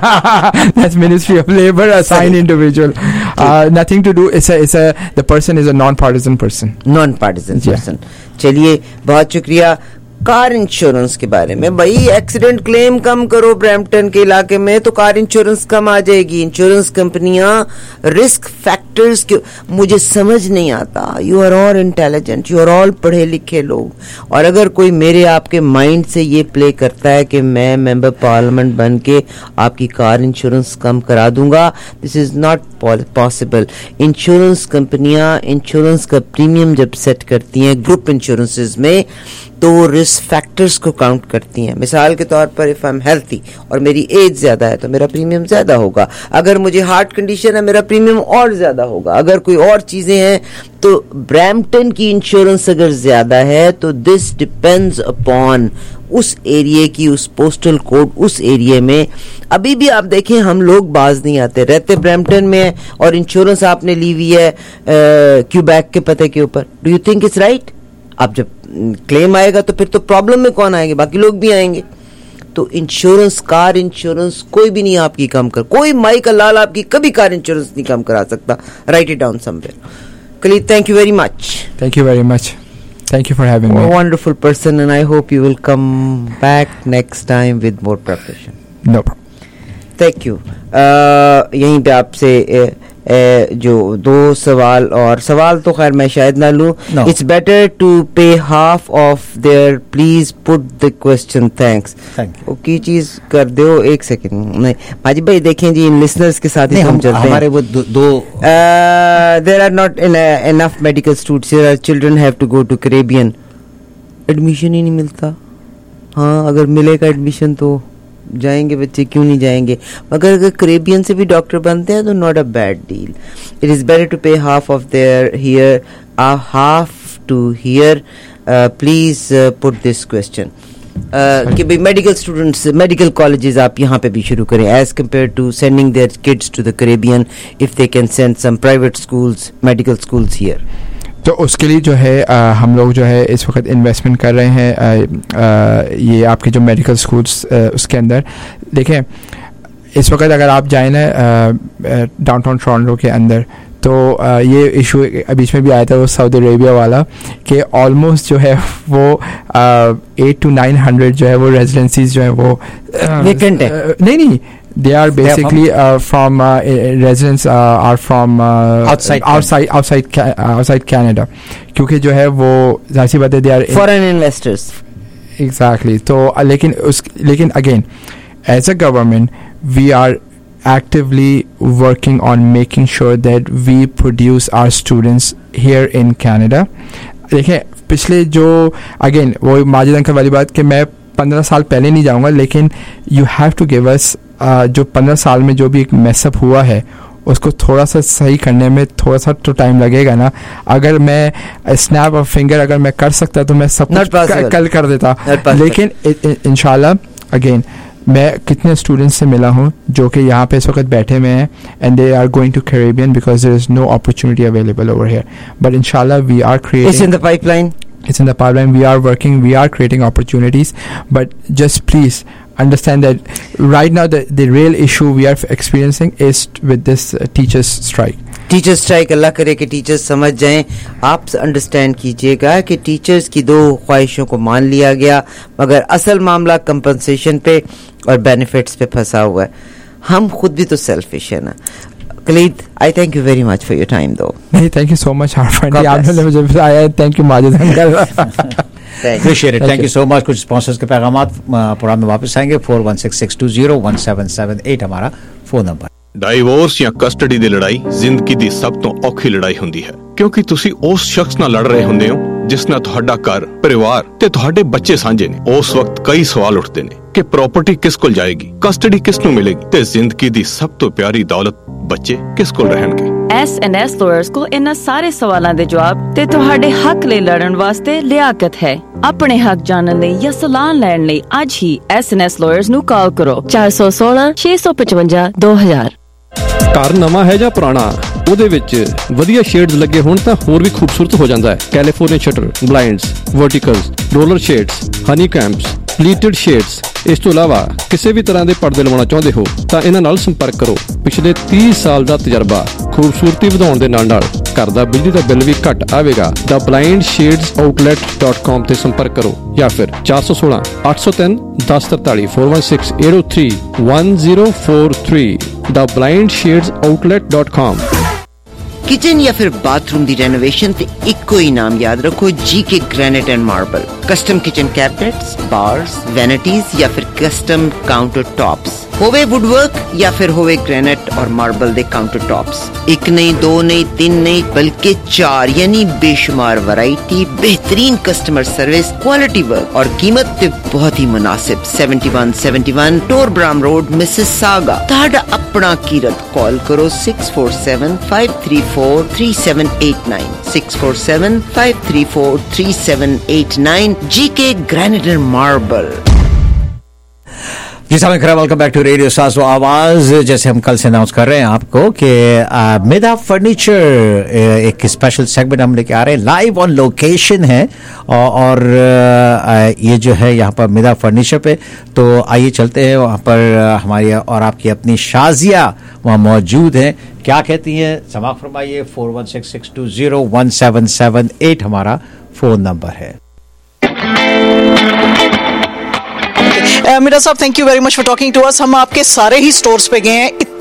That's Ministry of Labor assigned individual. Uh, nothing to do. It's a it's a the person is a non-partisan person. Non-partisan yeah. person. चलिए, बहुत शुक्रिया। Car insurance के बारे में, भाई accident claim कम करो Brampton के इलाके में तो कार इंश्योरेंस कम आ जाएगी। इंश्योरेंस कंपनियां रिस्क फैक्टर्स के, मुझे समझ नहीं आता। You are all intelligent, you are all पढ़े लिखे लोग, और अगर कोई मेरे आपके माइंड से ये प्ले करता है कि मैं मेंबर पार्लियामेंट बन के आपकी कार इंश्योरेंस कम करा दूंगा, this is not possible. Insurance कंपनियां इंश्योरेंस का प्रीमियम जब सेट करती हैं ग्रुप इंश्योरेंसेज में, तो वो रिस्क फैक्टर्स को काउंट करती हैं। मिसाल के तौर पर इफ आई एम हेल्थी और मेरी एज ज्यादा है तो मेरा प्रीमियम ज्यादा होगा। अगर मुझे हार्ट कंडीशन है मेरा प्रीमियम और ज्यादा होगा। अगर कोई और चीजें हैं तो ब्रैम्पटन की इंश्योरेंस अगर ज्यादा है तो दिस डिपेंड्स अपॉन उस एरिया की, उस पोस्टल कोड, उस एरिया में। अभी भी आप देखें हम लोग बाज नहीं आते, रहते ब्रैम्पटन में और इंश्योरेंस आपने ली हुई है क्यूबैक के पते के ऊपर। Do you think it's right? आप जब क्लेम आएगा तो फिर तो प्रॉब्लम में कौन आएंगे? बाकी लोग भी आएंगे। तो इंश्योरेंस, कार इंश्योरेंस कोई भी नहीं आपकी कम कर, कोई माई का लाल आपकी कभी कार इंश्योरेंस नहीं कम करा सकता। Write it down somewhere. Khalid, thank you very much. Thank you very much. Thank you for having me. A wonderful person, and I hope you will come back next time with more preparation. No problem. Thank you. Uh, यहीं पे आपसे uh, Uh, जो दो सवाल, और सवाल तो खैर मैं शायद ना लूं। It's better to pay half of there, please put the question, thanks. वो की चीज कर दो, एक सेकंड। नहीं माजिद भाई देखें जी, इन लिसनर्स के साथ ही हम चलते हैं। हमारे वो दो, दो there are not enough medical students, there are children have to go to Caribbean admission ही नहीं मिलता. हाँ, अगर मिलेगा एडमिशन तो जाएंगे बच्चे, क्यों नहीं जाएंगे. मगर अगर करेबियन से भी डॉक्टर बनते हैं तो not a bad deal. It is better to pay half of there here, half to here. Please put this question कि भाई मेडिकल स्टूडेंट्स, मेडिकल कॉलेजेस आप यहाँ पे भी शुरू करें as compared to sending their kids to the Caribbean, if they can send some private schools, medical schools here. तो उसके लिए जो है आ, हम लोग जो है इस वक्त इन्वेस्टमेंट कर रहे हैं आ, आ, ये आपके जो मेडिकल स्कूल्स उसके अंदर. देखें, इस वक्त अगर आप जाए ना डाउनटाउन टोरंटो के अंदर, तो आ, ये इशू बीच में भी आया था वो सऊदी अरेबिया वाला, कि ऑलमोस्ट जो है वो एट टू नाइन हंड्रेड जो है वो रेजिडेंसीज जो है वो वेकेंट है. नहीं नहीं they are basically uh, from uh, residents uh, are from uh, outside outside outside Ca- outside Canada, क्योंकि जो है वो जाहिर सी बात है they are foreign investors. exactly. तो लेकिन उस लेकिन again as a government we are actively working on making sure that we produce our students here in Canada. देखिए, पिछले जो अगेन वो माजिद अंकल वाली बात कि मैं पंद्रह साल पहले नहीं जाऊंगा, लेकिन you have to give us जो पंद्रह साल में जो भी एक मैसअप हुआ है उसको थोड़ा सा सही करने में थोड़ा सा तो टाइम लगेगा ना. अगर मैं स्नैप ऑफ फिंगर अगर मैं कर सकता तो मैं सब कुछ कल कर देता, लेकिन इंशाल्लाह अगेन मैं कितने स्टूडेंट्स से मिला हूँ जो कि यहाँ पे इस वक्त बैठे हुए हैं and they are going to Caribbean because there is no opportunity available over here. But इंशाल्लाह we are creating, it's in the pipeline. It's in the pipeline. We are working. We are creating opportunities. But just please understand that right now the the real issue we are experiencing is with this uh, teachers strike. Teachers strike, अल्लाह करे कि teachers समझ जाएं. आप understand कीजिएगा कि teachers की दो ख्वाहिशों को मान लिया गया, मगर असल मामला कंपनसेशन पे और बेनिफिट्स पे फंसा हुआ है. हम खुद भी तो सेल्फिश है ना. Khalid, I thank you very much for your time though. नहीं, thank you so much Arfan. आपने मुझे बताया. Thank you Majid uncle. Appreciate it. Thank you so much. कुछ स्पॉन्सर्स के पैगामात प्रोग्राम में वापस आएंगे. Four one six six two zero one seven seven eight हमारा फोन नंबर. ਡਾਈਵੋਰਸ ਜਾਂ ਕਸਟਡੀ ਦੀ ਲੜਾਈ ਜ਼ਿੰਦਗੀ ਦੀ ਸਭ ਤੋਂ ਔਖੀ ਲੜਾਈ ਹੁੰਦੀ ਹੈ, ਕਿਉਂਕਿ ਤੁਸੀਂ ਉਸ ਸ਼ਖਸ ਨਾਲ ਲੜ ਰਹੇ ਹੁੰਦੇ ਹੋ ਜਿਸ ਨਾਲ ਤੁਹਾਡਾ ਘਰ, ਪਰਿਵਾਰ ਤੇ ਤੁਹਾਡੇ ਬੱਚੇ ਸਾਂਝੇ ਨੇ. ਉਸ ਵਕਤ ਕਈ ਸਵਾਲ ਉੱਠਦੇ ਨੇ ਕਿ ਪ੍ਰਾਪਰਟੀ ਕਿਸ ਕੋਲ ਜਾਏਗੀ, ਕਸਟਡੀ ਕਿਸ ਨੂੰ ਮਿਲੇਗੀ ਤੇ ਜ਼ਿੰਦਗੀ ਦੀ ਸਭ ਤੋਂ ਪਿਆਰੀ ਦੌਲਤ ਬੱਚੇ ਕਿਸ ਕੋਲ ਰਹਿਣਗੇ. ਐਸ ਐਂਡ ਐਸ ਲਾਇਰਸ ਕੋਲ ਇਹਨਾਂ ਸਾਰੇ ਸਵਾਲਾਂ ਦੇ ਜਵਾਬ ਤੇ ਤੁਹਾਡੇ ਹੱਕ ਲਈ ਲੜਨ ਵਾਸਤੇ ਲਿਆਕਤ ਹੈ. ਆਪਣੇ ਹੱਕ ਜਾਣਨ ਲਈ ਜਾਂ ਸਲਾਹ ਲੈਣ ਲਈ ਅੱਜ ਹੀ ਐਸ ਐਂਡ ਐਸ ਲਾਇਰਸ ਨੂੰ ਕਾਲ ਕਰੋ ਚਾਰ ਸੌ ਸੋਲਾਂ ਛੇ ਸੌ ਪਚਵੰਜਾ ਦੋ ਹਜ਼ਾਰ. ਘਰ ਨਵਾਂ ਹੈ ਜਾਂ ਪੁਰਾਣਾ, ਉਹਦੇ ਵਿੱਚ ਵਧੀਆ ਸ਼ੇਡਸ ਲੱਗੇ ਹੋਣ ਤਾਂ ਹੋਰ ਵੀ ਖੂਬਸੂਰਤ ਹੋ ਜਾਂਦਾ ਹੈ. California shutter, blinds, verticals, roller shades, honey combs, pleated shades. ਇਸ ਤੋਂ ਇਲਾਵਾ ਕਿਸੇ ਵੀ ਤਰ੍ਹਾਂ ਦੇ ਪਰਦੇ ਲਵਾਉਣਾ ਚਾਹੁੰਦੇ ਹੋ ਤਾਂ ਇਹਨਾਂ ਨਾਲ ਸੰਪਰਕ ਕਰੋ. ਪਿਛਲੇ ਤੀਹ ਸਾਲ ਦਾ ਤਜਰਬਾ, ਖੂਬਸੂਰਤੀ ਵਧਾਉਣ ਦੇ ਨਾਲ ਨਾਲ ਘਰ ਦਾ ਬਿਜਲੀ ਦਾ ਬਿੱਲ ਵੀ ਘੱਟ ਆਵੇਗਾ. ਦਾ blind shades outlet dot com ਤੇ ਸੰਪਰਕ ਕਰੋ ਜਾਂ ਫਿਰ ਚਾਰ ਸੌ ਸੋਲਾਂ ਅੱਠ ਸੌ ਤਿੰਨ ਦਸ ਤਰਤਾਲੀ four one six eight o three one zero four three the blind shades outlet dot com. Kitchen या फिर बाथरूम दी रेनोवेशन ते इक्को ही नाम याद रखो, G K granite and marble. Custom kitchen cabinets, bars, vanities या फिर कस्टम काउंटर टॉप्स, होवे वुडवर्क या फिर होवे ग्रेनाइट और मार्बल दे काउंटर टॉप्स. एक नहीं, दो नहीं, तीन नहीं, बल्कि चार, यानी बेशुमार वैरायटी, बेहतरीन कस्टमर सर्विस, क्वालिटी वर्क और कीमत ते बहुत ही मुनासिब. Seventy one seventy one Torbram road, Mississauga. ताड़ा अपना कीरत कॉल करो six four seven five three four three seven eight nine six four seven five three four three seven eight nine. G K granite and marble. जी साहब, welcome back to radio सासो आवाज. जैसे हम कल से अनाउंस कर रहे हैं आपको कि मिदा फर्नीचर एक स्पेशल सेगमेंट हम लेके आ रहे हैं, लाइव ऑन लोकेशन है. और, और ये जो है यहाँ पर मिदा फर्नीचर पे, तो आइए चलते हैं वहाँ पर. हमारी और आपकी अपनी शाजिया वहाँ मौजूद हैं. क्या कहती हैं समाअत फरमाइए. Four one six six two zero one seven seven eight हमारा फोन नंबर है. मीरा साहब, thank you very much for talking to us. हम आपके सारे ही स्टोर्स पे गए हैं,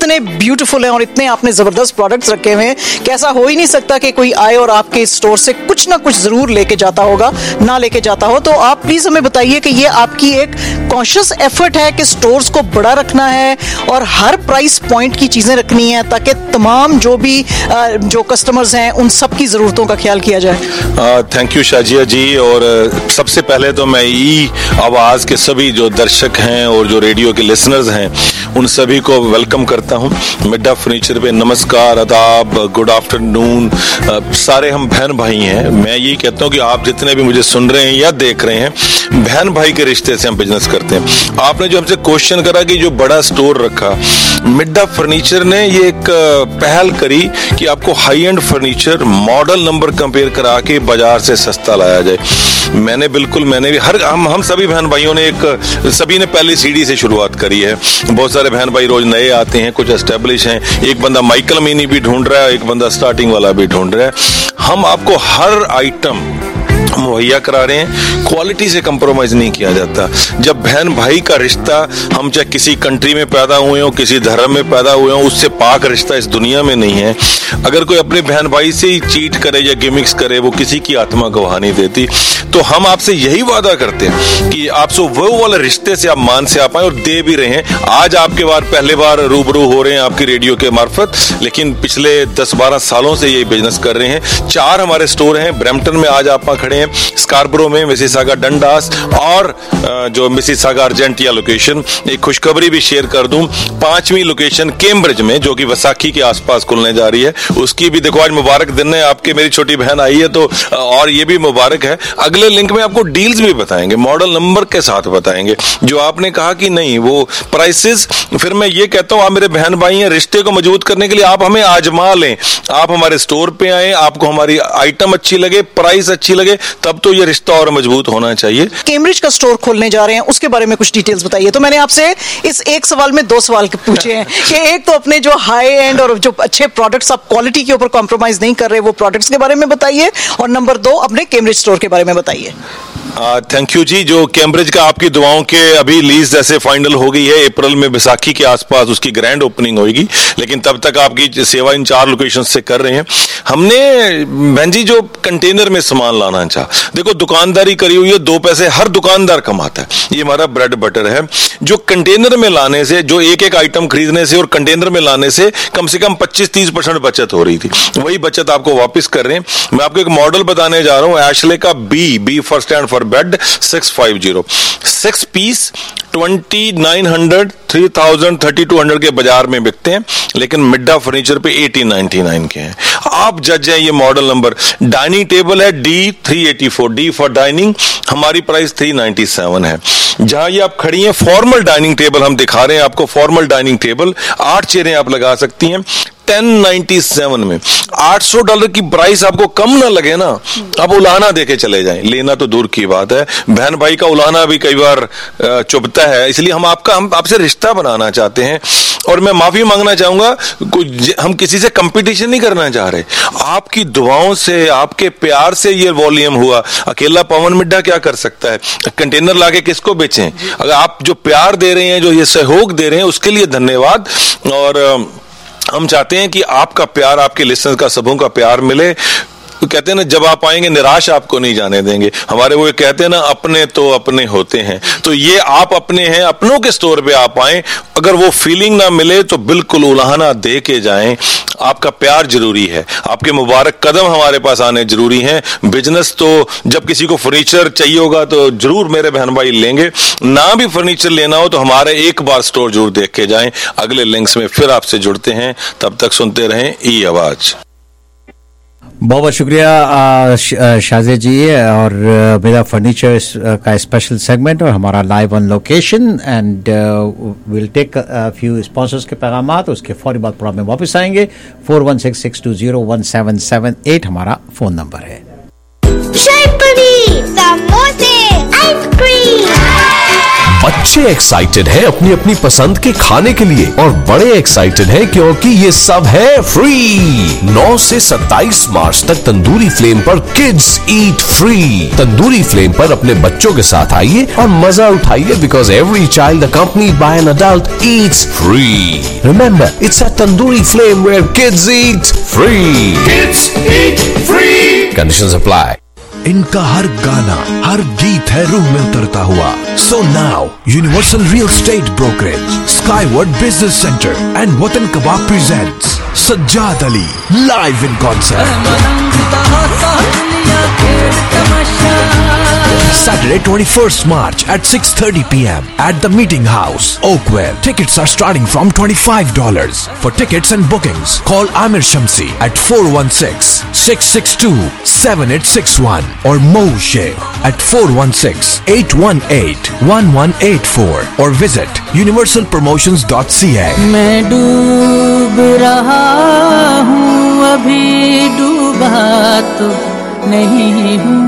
इतने ब्यूटीफुल हैं और इतने आपने जबरदस्त प्रोडक्ट्स रखे हुए हैं कि ऐसा हो ही नहीं सकता कि कोई आए और आपके स्टोर से कुछ ना कुछ जरूर लेके जाता होगा, ना लेके जाता हो। तो आप प्लीज हमें बताइए कि ये आपकी एक कॉन्शियस एफर्ट है कि स्टोर्स को बड़ा रखना है और हर प्राइस पॉइंट की चीजें रखनी है ताकि तमाम जो भी जो कस्टमर्स हैं उन सब की जरूरतों का ख्याल किया जाए। Thank you Shazia ji. और सबसे पहले तो मैं ई आवाज के सभी जो दर्शक हैं और जो रेडियो के लिसनर्स हैं उन सभी को वेलकम करता हूं। मिडा फर्नीचर पे नमस्कार, आदाब, गुड आफ्टरनून। सारे हम बहन भाई हैं। मैं यही कहता हूं कि आप जितने भी मुझे सुन रहे हैं या देख रहे हैं, बहन भाई के रिश्ते से हम बिजनेस करते हैं। आपने जो हमसे क्वेश्चन करा कि जो बड़ा स्टोर रखा, मिडा फर्नीचर ने ये एक पहल करी कि आपको high end furniture model number compare करा के बाजार से सस्ता लाया जाए। मैंने बिल्कुल मैंने भी हर हम हम सभी बहन भाइयों ने एक सभी ने पहली सीढ़ी से शुरुआत करी है। बहुत सारे बहन भाई रोज नए आते हैं, कुछ एस्टेब्लिश हैं। एक बंदा माइकल मिनी भी ढूंढ रहा है, एक बंदा स्टार्टिंग वाला भी ढूंढ रहा है। हम आपको हर आइटम मुहैया करा रहे हैं, क्वालिटी से कंप्रोमाइज नहीं किया जाता। जब बहन भाई का रिश्ता, हम चाहे किसी कंट्री में पैदा हुए हो, किसी धर्म में पैदा हुए हो, उससे पाक रिश्ता इस दुनिया में नहीं है। अगर कोई अपने बहन भाई से ही चीट करे या गिमिक्स करे, वो किसी की आत्मा गवाह नहीं देती। तो हम आपसे यही वादा करते हैं कि आपसे वो वाले रिश्ते से आप मान से आ पाए और दे भी रहे हैं। आज आपके बार पहले बार रूबरू हो रहे हैं आपकी रेडियो के मार्फत, लेकिन पिछले दस बारह सालों से ये बिजनेस कर रहे हैं। चार हमारे स्टोर हैं। ब्रैम्पटन में आज आप खड़े हैं, स्कारबरो में, मिसिसागा डंडास और जो मिसिसागा अर्जेंटिया लोकेशन। एक खुशखबरी भी शेयर कर दूं, पांचवी लोकेशन कैम्ब्रिज में जो कि वसाखी के आसपास खुलने जा रही है, उसकी भी देखो आज मुबारक दिन है। आपके मेरी छोटी बहन आई है तो और ये भी मुबारक है। अगले लिंक में आपको डील्स भी बताएंगे, मॉडल नंबर के साथ बताएंगे। जो आपने कहा कि नहीं वो प्राइसेस, फिर मैं ये कहता हूं आप मेरे बहन भाई हैं, रिश्ते को मजबूत करने के लिए आप हमें आजमा लें। आप हमारे स्टोर पे आए, आपको हमारी आइटम अच्छी लगे, प्राइस अच्छी लगे, तब तो ये रिश्ता और मजबूत होना चाहिए। कैम्ब्रिज का स्टोर खोलने जा रहे हैं, उसके बारे में कुछ डिटेल्स बताइए। तो मैंने आपसे इस एक सवाल में दो सवाल पूछे हैं कि एक तो अपने जो हाई एंड और जो अच्छे प्रोडक्ट्स, आप क्वालिटी के ऊपर कॉम्प्रोमाइज नहीं कर रहे, वो प्रोडक्ट्स के बारे में बताइए, और नंबर दो अपने कैम्ब्रिज स्टोर के बारे में बताइए। थैंक यू जी। जो कैम्ब्रिज का आपकी दुआओं के अभी लीज जैसे फाइनल हो गई है, अप्रैल में बैसाखी के आसपास उसकी ग्रैंड ओपनिंग होगी, लेकिन तब तक आपकी सेवा इन चार लोकेशन से कर रहे हैं। हमने बहन जी जो कंटेनर में सामान लाना चाहा, देखो दुकानदारी करी हुई है, दो पैसे हर दुकानदार कमाता है, ये हमारा ब्रेड बटर है। जो कंटेनर में लाने से, जो एक एक आइटम खरीदने से और कंटेनर में लाने से कम से कम पच्चीस तीस परसेंट बचत हो रही थी, वही बचत आपको वापस कर रहे हैं। मैं आपको एक मॉडल बताने जा रहा हूं, एशले का B B for stand for bed six five zero, six piece twenty nine hundred three thousand thirty two hundred के बाजार में बिकते हैं, लेकिन मिडा फर्नीचर पे एटी नाइनटी नाइन के हैं। आप जज हैं ये मॉडल नंबर। डाइनिंग टेबल है D three eighty four, D for dining, हमारी प्राइस थ्री नाइनटी सेवन है। जहां ये आप खड़ी हैं, फॉर्मल डाइनिंग टेबल हम दिखा रहे हैं आपको, फॉर्मल डाइनिंग टेबल आठ चेयरें आप लगा सकती हैं टेन नाइनटी सेवन में। आठ सौ डॉलर की प्राइस आपको कम ना लगे ना, आप उलाहना देके चले जाएं, लेना तो दूर की बात है। बहन भाई का उलाहना भी कई बार चुभता है, इसलिए हम आपका हम आपसे रिश्ता बनाना चाहते हैं। और मैं माफी मांगना चाहूंगा, हम किसी से कंपटीशन नहीं करना चाह रहे, आपकी दुआओं से, आपके प्यार से ये वॉल्यूम हुआ। अकेला पवन मिड्डा क्या कर सकता है, कंटेनर लाके किसको बेचें। अगर आप जो प्यार दे रहे हैं, जो ये सहयोग दे रहे हैं, उसके लिए धन्यवाद। और हम चाहते हैं कि आपका प्यार, आपके लिसनर्स का, सबों का प्यार मिले। तो कहते हैं ना, जब आप आएंगे निराश आपको नहीं जाने देंगे। हमारे वो कहते हैं ना, अपने तो अपने होते हैं, तो ये आप अपने हैं, अपनों के स्टोर पे आप आए। अगर वो फीलिंग ना मिले तो बिल्कुल उलाहना दे के जाएं। आपका प्यार जरूरी है, आपके मुबारक कदम हमारे पास आने जरूरी हैं। बिजनेस तो जब किसी को फर्नीचर चाहिए होगा तो जरूर मेरे बहन भाई लेंगे, ना भी फर्नीचर लेना हो तो हमारे एक बार स्टोर जरूर देख के जाएं। अगले लिंक्स में फिर आपसे जुड़ते हैं, तब तक सुनते रहें ई आवाज। बहुत बहुत शुक्रिया शाजिया जी, और मेरा फर्नीचर का स्पेशल सेगमेंट और हमारा live on location. And will take few sponsors के पैगामात, उसके फौरी बाद प्रोग्राम में वापस आएंगे। Four one six six two zero one seven seven eight हमारा फोन नंबर है। समोसे, आइसक्रीम बच्चे एक्साइटेड हैं अपनी अपनी पसंद के खाने के लिए और बड़े एक्साइटेड हैं क्योंकि ये सब है फ्री। नौ से सत्ताईस मार्च तक तंदूरी फ्लेम पर kids eat free. Tandoori Flame पर अपने बच्चों के साथ आइए और मजा उठाइए because every child accompanied by an adult eats free. Remember, it's a Tandoori Flame where kids eat free. Kids eat free. Conditions apply. इनका हर गाना, हर गीत है रूह में उतरता हुआ। So now Universal Real Estate Brokerage, Skyward Business Centre and Watan Kabab presents Sajjad Ali live in concert. Saturday twenty-first March at six thirty p m at the Meeting House, Oakwell. Tickets are starting from twenty-five dollars. For tickets and bookings, call Amir Shamsi at four one six, six six two, seven eight six one or Mo Sheikh at four one six, eight one eight, one one eight four or visit universal promotions dot c a. मैं डूब रहा हूँ, अभी डूबा तो नहीं हूँ।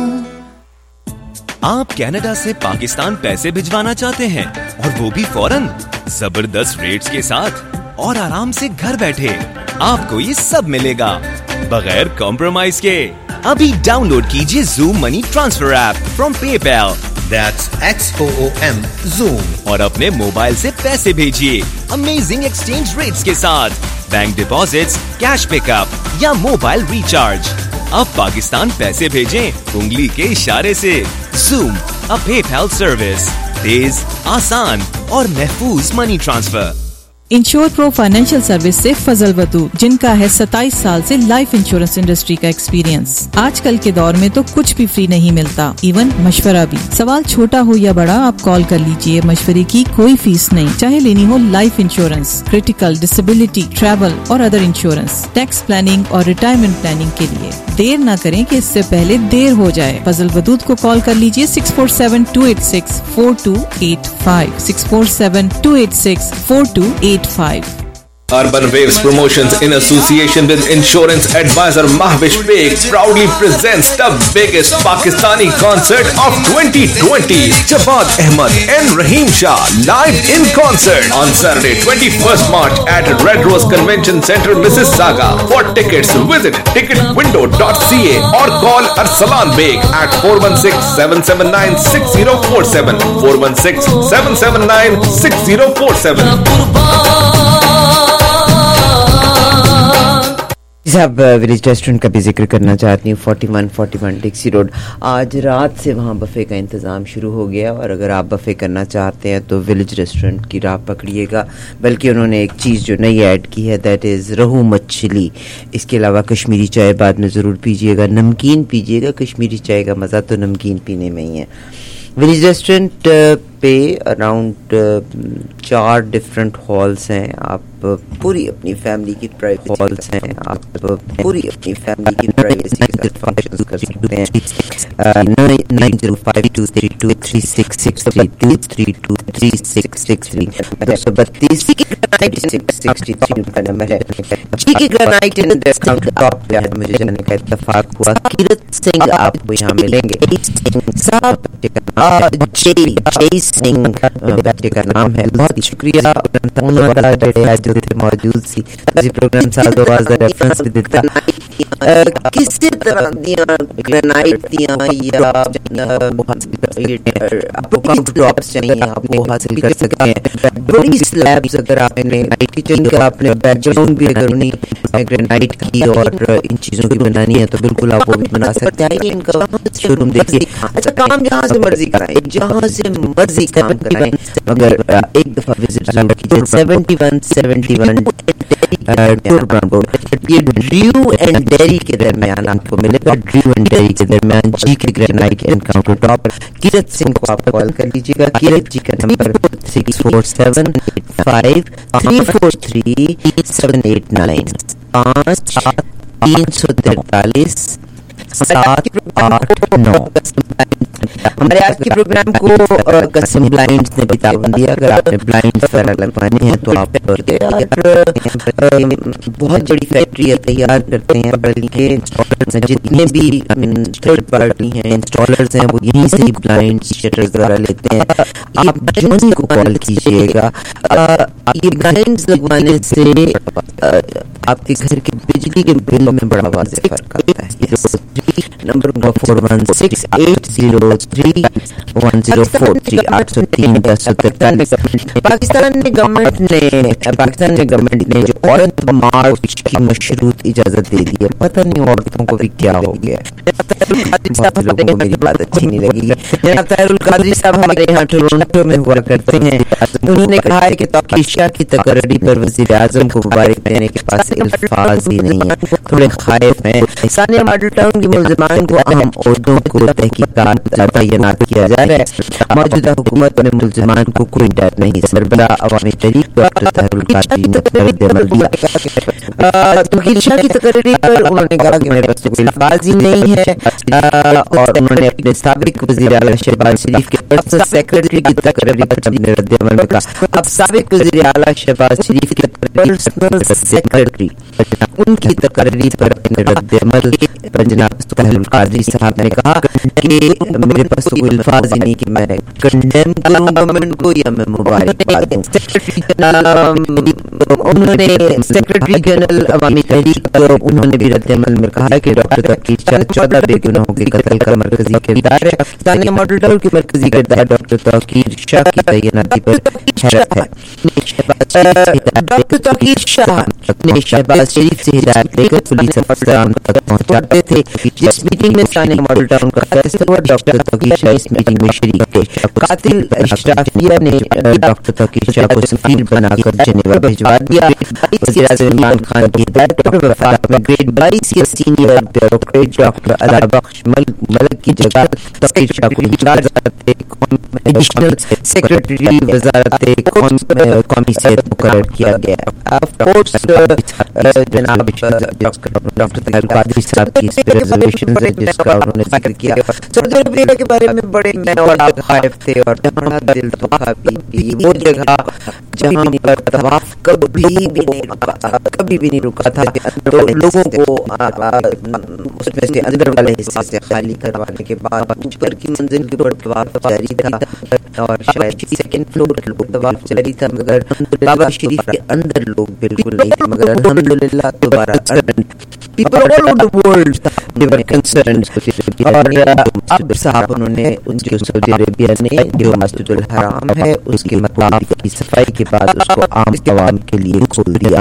आप कनाडा से पाकिस्तान पैसे भिजवाना चाहते हैं और वो भी फौरन, जबरदस्त रेट्स के साथ और आराम से घर बैठे। आपको ये सब मिलेगा बगैर कॉम्प्रोमाइज के। अभी डाउनलोड कीजिए Zoom money transfer app from PayPal, that's X O O M Zoom, और अपने मोबाइल से पैसे भेजिए अमेजिंग एक्सचेंज रेट्स के साथ। बैंक डिपॉजिट्स, कैश पिकअप या मोबाइल रिचार्ज। अब पाकिस्तान पैसे भेजें उंगली के इशारे से। Zoom, a PayPal service, तेज, आसान और महफूज money transfer. Insure Pro Financial Service से फजल वदू, जिनका है सत्ताईस साल से लाइफ इंश्योरेंस इंडस्ट्री का एक्सपीरियंस। आजकल के दौर में तो कुछ भी फ्री नहीं मिलता, इवन मशवरा भी। सवाल छोटा हो या बड़ा, आप कॉल कर लीजिए। मशवरे की कोई फीस नहीं, चाहे लेनी हो life insurance, critical, disability, travel और अदर इंश्योरेंस, टैक्स प्लानिंग और रिटायरमेंट प्लानिंग के लिए। देर न करें कि इससे पहले देर हो जाए। फजल वदूद को कॉल कर लीजिए six four seven two eight six four two eight five, six four seven two eight six four two eight five. Urban Waves Promotions in association with insurance advisor Mahvish Beg proudly presents the biggest Pakistani concert of twenty twenty. Jawad Ahmed and Raheem Shah live in concert on Saturday twenty-first March at Red Rose Convention Center, Mississauga. For tickets, visit ticket window dot c a or call Arsalan Beg at four one six, seven seven nine, six zero four seven, four one six, seven seven nine, six zero four seven. साहब village restaurant का भी जिक्र करना चाहती हूँ। Forty one forty one Dixie road, आज रात से वहाँ बफ़े का इंतज़ाम शुरू हो गया और अगर आप बफ़े करना चाहते हैं तो विलेज रेस्टोरेंट की राह पकड़िएगा। बल्कि उन्होंने एक चीज़ जो नई ऐड की है, दैट इज़ रहू मछली। इसके अलावा कश्मीरी चाय बाद में ज़रूर पीजिएगा, नमकीन पीजिएगा। कश्मीरी चाय का मज़ा तो नमकीन पीने में ही है। विलेज रेस्टोरेंट पे अराउंड चार डिफरेंट हॉल्स हैं। आप पूरी अपनी फैमिली की प्राइवेसी हॉल्स हैं आप पूरी अपनी फैमिली की प्राइवेसी के साथ फंक्शंस कर सकते हैं। Nine zero five two three two three six six three two three two three six six three दो सौ बत्तीस सिक्सटी थ्री का नंबर है। जी के ग्रेनाइट इन डिस्काउंट टॉप पे आज मुझे जाने का इत्तेफाक हुआ। किरत सिंह आपको यहाँ मिलेंगे। साहब जय जय सिंह बेटे का नाम है। बहुत शुक्रिया मौजूद सी प्रोग्राम साल दो हजार रेफरेंस भी देता। किसी तरह दिया ग्रेनाइट दिया या आपको ड्रॉप्स चाहिए आपको हासिल कर सकते हैं। बड़ी स्लैब्स अगर आपने किचन का आपने बैकग्राउंड भी अगर उन्हीं ग्रेनाइट की और इन चीज़ों की बनानी है तो बिल्कुल आप वो भी बना सकते हैं। इनका शोरूम देखिए। अच्छा, काम जहाँ से मर्जी कराएं, जहाँ से मर्जी काम कराएं, मगर एक दफा विजिट जरूर कीजिए। सेवेंटी वन सेवेंटी वन ये ड्रू एंड डेरी के दरमियान आपको मिलेगा। ड्रू एंड डेरी के दरमियान G K granite and counter top Kirat Singh को आप कॉल कर लीजिएगा। किरत जी का number six four seven five three four three seven eight nine, पाँच तीन सौ तैतालीस सात आठ नौ। हमारे आज के प्रोग्राम को कस्टम ब्लाइंड्स ने पाबंदी दिया। अगर आपने ब्लाइंड फेरा लगवाने हैं तो आप बहुत बड़ी फैक्ट्री है, तैयार करते हैं, बल्कि जितने भी थर्ड पार्टी हैं, इंस्टॉलर्स हैं, वो यहीं से ब्लाइंड शटर्स वगैरह लेते हैं। आप जोनी को कॉल कीजिएगा। ये ब्लाइंड्स लगवाने से आपके घर के बिजली के बिल में बड़ा वाज़ेह फर्क आता है। Number four one six eight zero three one zero four three आठ सौ तीन दस सौ तैतालीस। पाकिस्तान ने गवर्नमेंट ने पाकिस्तान ने गवर्नमेंट ने जो औरत मार्च की मशरूत इजाजत दे दी है, पता नहीं औरतों को भी क्या हो गया। बहुत लोगों को मेरी बात अच्छी नहीं लगी। जनाब ताहिरुल कादरी साहब हमारे यहाँ टोरंटो में हुआ करते हैं। उन्होंने कहा है कि तौकीशा की तकर्री पर वज़ीर आज़म को मुबारक देने के पास अल्फाज ही नहीं है, थोड़े खाइफ हैं। सानिया मॉडल टाउन के मुल्ज़िमान को अहम ओहदों को तहकीकात तैनात किया जा रहा है। मौजूदा हुकूमत में मुल्ज़िमान को कोई डर नहीं। सरबराह अवामी तहरीक डॉक्टर ताहिरुल कादरी ने रद्द-ए-अमल दिया। तौकीशा की तकर्री पर उन्होंने कहा कि मेरे पास कोई अल्फाज ही नहीं है, और उन्होंने अपने साबिक वज़ीर आला शहबाज शरीफ के पर्सनल सेक्रेटरी की तकर्री पर अपने रद्द-ए-अमल में कहा। अब साबिक वज़ीर आला शहबाज शरीफ के पर्सनल सेक्रेटरी उनकी तकर्री पर अपने रद्द-ए-अमल पर जनाब ताहिरुल कादरी साहब ने कहा कि मेरे पास कोई अल्फाज ही नहीं कि मैं कंडेम करूं गवर्नमेंट को या मैं मुबारकबाद दूं। उन्होंने सेक्रेटरी जनरल अवामी तहरीक को उन्होंने भी रद्द-ए-अमल में कहा कि डॉक्टर तौकीर शाह चौदह बेगुनाहों के कत्ल का मरकजी किरदार है। सानिया मॉडल टाउन के मरकजी किरदार डॉक्टर तौकीर शाह की तैनाती पर हैरत है। डॉक्टर तौकीर शाह अपने शहबाज शरीफ से हिदायत लेकर पुलिस अफसरान तक पहुंचाते थे। जिस मीटिंग में सानिया मॉडल टाउन का फैसला हुआ, डॉक्टर तौकीर शाह इस मीटिंग में शरीक थे। कातिल अशराफिया ने डॉक्टर तौकीर शाह को सफीर बनाकर जेनेवा भिजवा दिया। वज़ीर आज़म इमरान खान की हिदायत पर वफाक में ग्रेड बाईस के senior bureaucrat doctor Allah Bakhsh Malik की जगह तौकीर शाह को इंचार्ज एडिशनल सेक्रेटरी वजारत कौमी सेहत मुकर्रर किया गया। ऑफ कोर्स जनाब डॉक्टर ताहिरुल कादरी साहब की रिजर्वेशन है जिसका उन्होंने जिक्र किया। सऊदी अरबिया के बारे में बड़े मैं और आप खाइफ थे और बड़ा दिल दुखा भी। वो जगह जहाँ पर तवाफ कभी भी नहीं रुका कभी भी नहीं रुका था, तो लोगों को उसमें से अंदर वाले हिस्से से खाली करवाने के बाद ऊपर की मंजिल के ऊपर तवाफ जारी था और शायद सेकंड फ्लोर लोग तवाफ जारी था, मगर काबा शरीफ के अंदर लोग बिल्कुल नहीं थे। मगर अल्हम्दुलिल्लाह दोबारा people all over the world they were concerned। और अब साहब उन्होंने जो सऊदी अरेबिया ने जो मस्जिदुल हराम है उसके मताबिक की सफाई के बाद उसको आम आवाम के लिए खोल दिया।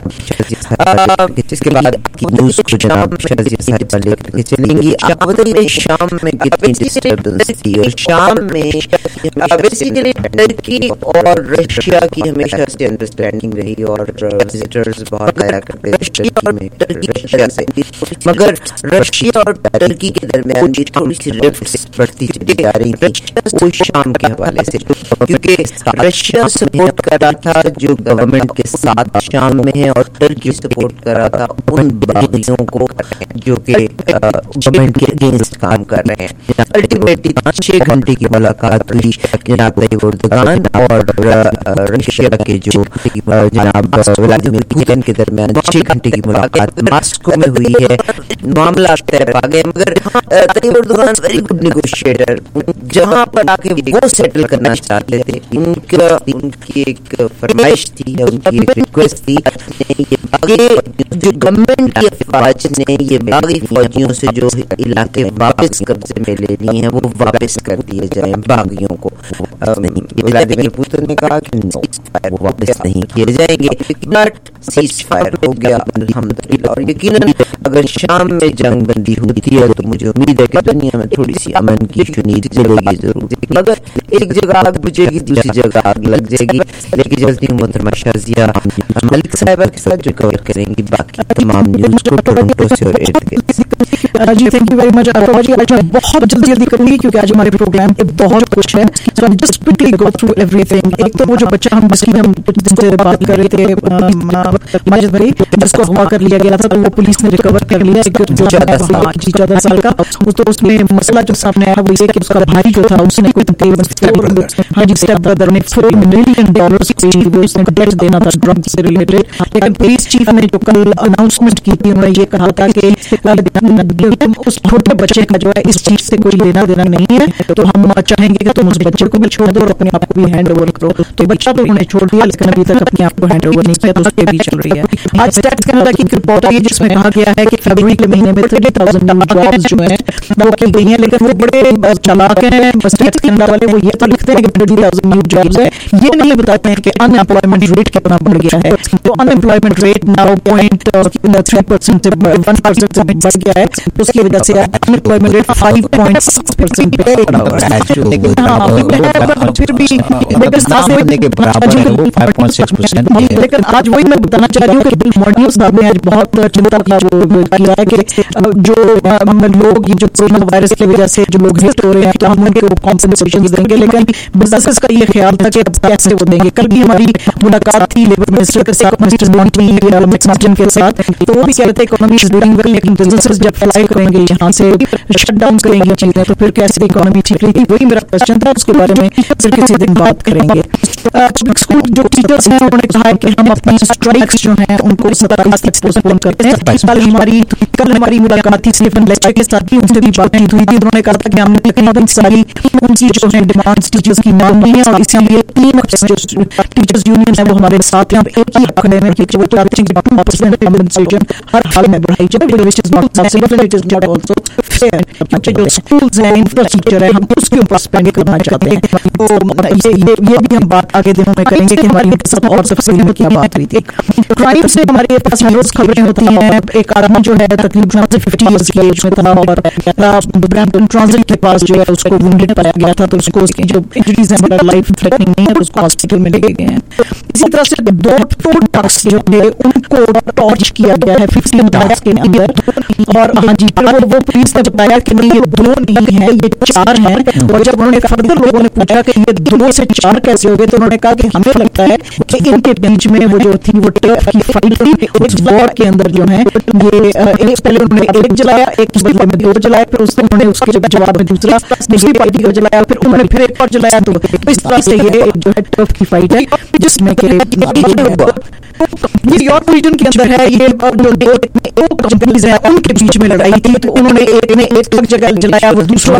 इसके बाद की न्यूज़ को जनाब शाजिया साहिबा लेकर के चलेंगी। आप बताइए शाम में कितनी डिस्टर्बेंस थी, और शाम में बेसिकली टर्की और रशिया की हमेशा से अंडरस्टैंडिंग रही और विजिटर्स बहुत आया करते थे टर्की में रशिया से, मगर रशिया और टर्की के दरमियान भी थोड़ी सी रिफ्ट्स बढ़ती चली जा रही थी, वो शाम के हवाले से, क्योंकि रशिया सपोर्ट कर रहा था जो गवर्नमेंट के साथ शाम में है और टर्की सपोर्ट कर रहा था उन बागियों को जो कि गवर्नमेंट के अगेंस्ट काम कर रहे हैं। अल्टीमेटली छह घंटे की मुलाकात हुई जनाब ताइब एर्दोगान और रशिया के जो जनाब व्लादिमीर पुतिन के दरमियान छह घंटे की मुलाकात मॉस्को में हुई है। मामला तय पा गए, मगर Tayyip Erdogan very good negotiator, जहां पर आके वो सेटल करना चाहते थे, उनका उनकी एक फरमाइश थी, उनकी एक रिक्वेस्ट थी कि जो गवर्नमेंट की अफवाज ने ये बागी फौजियों से जो इलाके वापस कब्जे में लेनी है वो वापस कर दिए जाएं बागियों को। व्लादिमीर पुतिन ने कहा कि नो, वो वापस नहीं किए जाएंगे, बट सीज फायर हो गया अल्हम्दुलिल्लाह। और यकीनन अगर शाम में जंग बंदी होती है तो मुझे उम्मीद है कि दुनिया में थोड़ी सी अमन की शुनीद जलेगी जरूर, मगर एक जगह आग बुझेगी दूसरी जगह आग लग जाएगी। लेकिन जल्दी मोहतरमा शाजिया मलिक साहिबा के साथ जो कवर करेंगी बाकी तमाम न्यूज़ को टोरंटो से और इर्द गिर्द। जी thank you very much Afroza ji. आज मैं बहुत जल्दी जल्दी करूंगी क्योंकि आज हमारे प्रोग्राम पे बहुत कुछ है, so I just quickly go through everything. एक तो वो जो बच्चा हम जिसकी हम जिनसे बात कर रहे थे माजिद भाई, जिसको अगवा कर लिया गया था, तो वो पुलिस ने रिकवर कर लिया जो चौदह साल का। तो उसमें मसला जो सामने आया वो ये कि उसका भाई जो था उसने कोई तकरीबन हाँ जी स्टेप ब्रदर ने फोर मिलियन डॉलर्स उसने डेट देना था ड्रग से रिलेटेड। लेकिन पुलिस चीफ ने जो कल अनाउंसमेंट की थी उन्होंने ये कहा था कि उस छोटे बच्चे का जो है इस चीज से कोई लेना देना नहीं है, तो हम चाहेंगे कि तुम उस बच्चे को भी छोड़ दो और अपने आप को भी हैंड ओवर करो। तो बच्चा तो उन्हें छोड़ दिया लेकिन अभी तक अपने आप को हैंड ओवर नहीं किया, तो उसके भी चल रही है। आज स्टैट्स कनाडा की रिपोर्ट आई जिसमें कहा गया है कि फरवरी के महीने में थर्टी थाउजेंड जॉब्स जो है वो की गई है, लेकिन वो बड़े चालाक हैं स्टैट्स कनाडा वाले। वो ये तो लिखते हैं कि थर्टी थाउजेंड न्यू जॉब्स है, ये नहीं बताते हैं कि अनएम्प्लॉयमेंट रेट कितना बढ़ गया है। तो unemployment rate now point three percent से वन परसेंट से बढ़ गया है, तो उसकी वजह से unemployment rate five point six percent पे खड़ा हुआ है। फिर भी लेकिन आज वही मैं बताना चाह रही हूँ कि बिल मॉर्टियो साहब ने आज बहुत चिंता का वो किया है कि जो लोग जो कोरोना वायरस की वजह से जो लोग हिट हो रहे हैं तो हम उनको कॉम्पनसेशन देंगे, लेकिन बिजनेसेस का ये ख्याल था कि अब कैसे वो देंगे। कल भी हमारी मुलाकात थी लेबर मिनिस्टर के साथ मिस्टर मॉन्टी के साथ, तो वो भी कह रहे थे इकोनॉमी इज डूइंग वेल, लेकिन बिजनेसेस जब फ्लाई करेंगे यहाँ से शट डाउन करेंगे चीजें तो फिर कैसे इकोनॉमी ठीक रहेगी। वही मेरा क्वेश्चन था, उसके बारे में फिर किसी दिन बात करेंगे। स्कूल जो टीचर्स हैं उन्होंने कहा है कि हम अपनी स्ट्राइक्स जो हैं उनको सत्ताईस तक पोस्टपोन करते हैं। कल हमारी कल हमारी मुलाकात थी स्टीफन लेस्टर के साथ भी, उनसे भी बातचीत हुई थी। उन्होंने कहा था कि हमने तकरीबन सारी उनकी जो है डिमांड्स टीचर्स की मान ली है और इसीलिए तीन जो टीचर्स यूनियन है वो हमारे साथ हैं। अब एक ही खड़े हैं कि वो परसेंट कॉम्पेंसेशन हर हाल में बढ़ाई जाए, which is not possible, it is not also fair. क्योंकि जो स्कूल्स हैं इंफ्रास्ट्रक्चर है हम उसके ऊपर स्पेंड करना चाहते हैं। तो ये ये ये भी हम बात आगे दिनों में करेंगे कि हमारी इनके साथ और तफसील में क्या बात हुई थी। क्राइम से हमारे पास रोज खबरें होती हैं। एक आदमी जो है तकरीबन फिफ्टी ईयर्स की एज में था और ब्रैम्पटन ट्रांजिट के पास जो है उसको वुंडेड पाया गया था, तो उसको उसकी जो इंजरीज हैं बड़ा लाइफ थ्रेटनिंग नहीं है, उसको हॉस्पिटल में ले गए हैं। इसी तरह से दो फूड ट्रक्स जो है उनको टॉर्च किया गया है फिफ्टीन मिनट्स के अंदर। और हाँ जी वो वो पुलिस ने बताया कि नहीं ये दो नहीं है ये चार हैं। और जब उन्होंने फर्दर लोगों ने पूछा कि ये दो से चार कैसे हो गए, तो उन्होंने कहा कि हमें लगता है कि इनके बीच में वो जो थी वो टेप की फाइट थी उस वॉर के अंदर जो है ये एक पहले उन्होंने एक जलाया, एक बदले में दो जलाया, फिर उसने उन्होंने उसके जवाब में दूसरा दूसरी पार्टी को जलाया, फिर उन्होंने फिर एक और जलाया। तो इस तरह से ये जो है टफ की फाइट है जिसमें कि न्यूयॉर्क रीजन के अंदर है ये जो दो कंपनीज हैं उनके बीच में लड़ाई थी। तो उन्होंने एक ने एक जगह जलाया वो दूसरा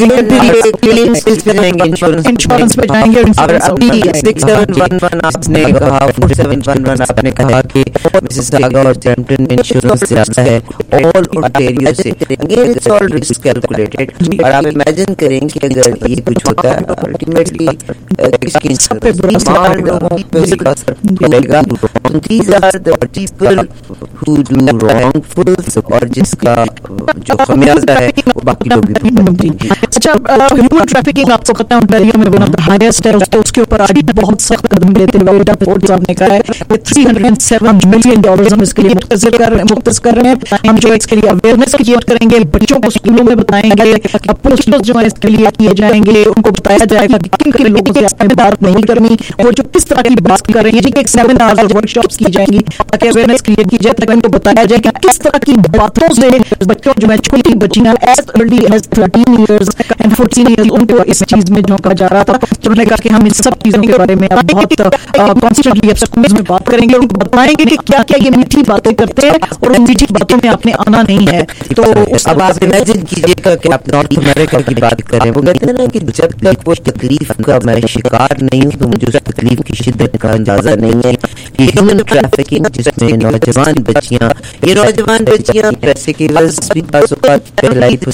इंश्योरेंस पे जाएंगे। सिक्स सेवन वन वन आपने कहा फोर सेवन वन वन आपने कहा कि मिसिसागा और ब्रैम्पटन में इंश्योरेंस ज्यादा है ऑल ओंटारियो से। Again it's all risk calculated और आप इमेजिन करें कि अगर ये कुछ होता है अल्टीमेटली किसकी पे तमाम लोगों पे इसका असर पड़ेगा। These are the people who do wrongful और जिसका जो खमियाजा है वो बाकी लोग भी। अच्छा ह्यूमन ट्रैफिकिंग आपको पता है ओंटारियो में वन ऑफ द हाईएस्ट है, तो उसके ऊपर आज बहुत सख्त कदम लेते हुए रिपोर्ट साहब ने कहा है three hundred seven million dollar हम इसके लिए मुख्तसर कर मुख्तस कर रहे हैं। हम जो इसके लिए अवेयरनेस क्रिएट करेंगे, बच्चों को स्कूलों में बताएंगे, पोस्टर्स जो है इसके लिए किए जाएंगे, उनको बताया जाएगा कि किन किन लोगों से आपने बात नहीं करनी, वो जो किस तरह की बात कर रहे हैं। एक सेमिनार और वर्कशॉप्स की जाएंगी ताकि अवेयरनेस क्रिएट की जाए, ताकि उनको बताया जाए कि किस तरह की बातों से बच्चों जो है छोटी बच्चियां as early as thirteen years and fourteen years उनको इस चीज में झोंका जा रहा था। तो उन्होंने कहा कि हम इन सब चीजों के बारे में अब बहुत कॉन्स्टेंटली स्कूल्स में बात करेंगे, उनको बताएंगे कि क्या क्या ये मीठी बातें करते हैं और उन मीठी बातों में आपने आना नहीं है। तो अब आप इमेजिन कीजिएगा कि आप नॉर्थ अमेरिका की बात कर रहे हैं। वो कहते हैं ना कि जब तक वो तकलीफ का मैं शिकार नहीं हूँ तो मुझे उस तकलीफ की शिद्दत का अंदाजा नहीं है। ये ह्यूमन ट्रैफिकिंग जिसमें नौजवान बच्चियां ये नौजवान बच्चियां पैसे की वजह से भी पहलाई तो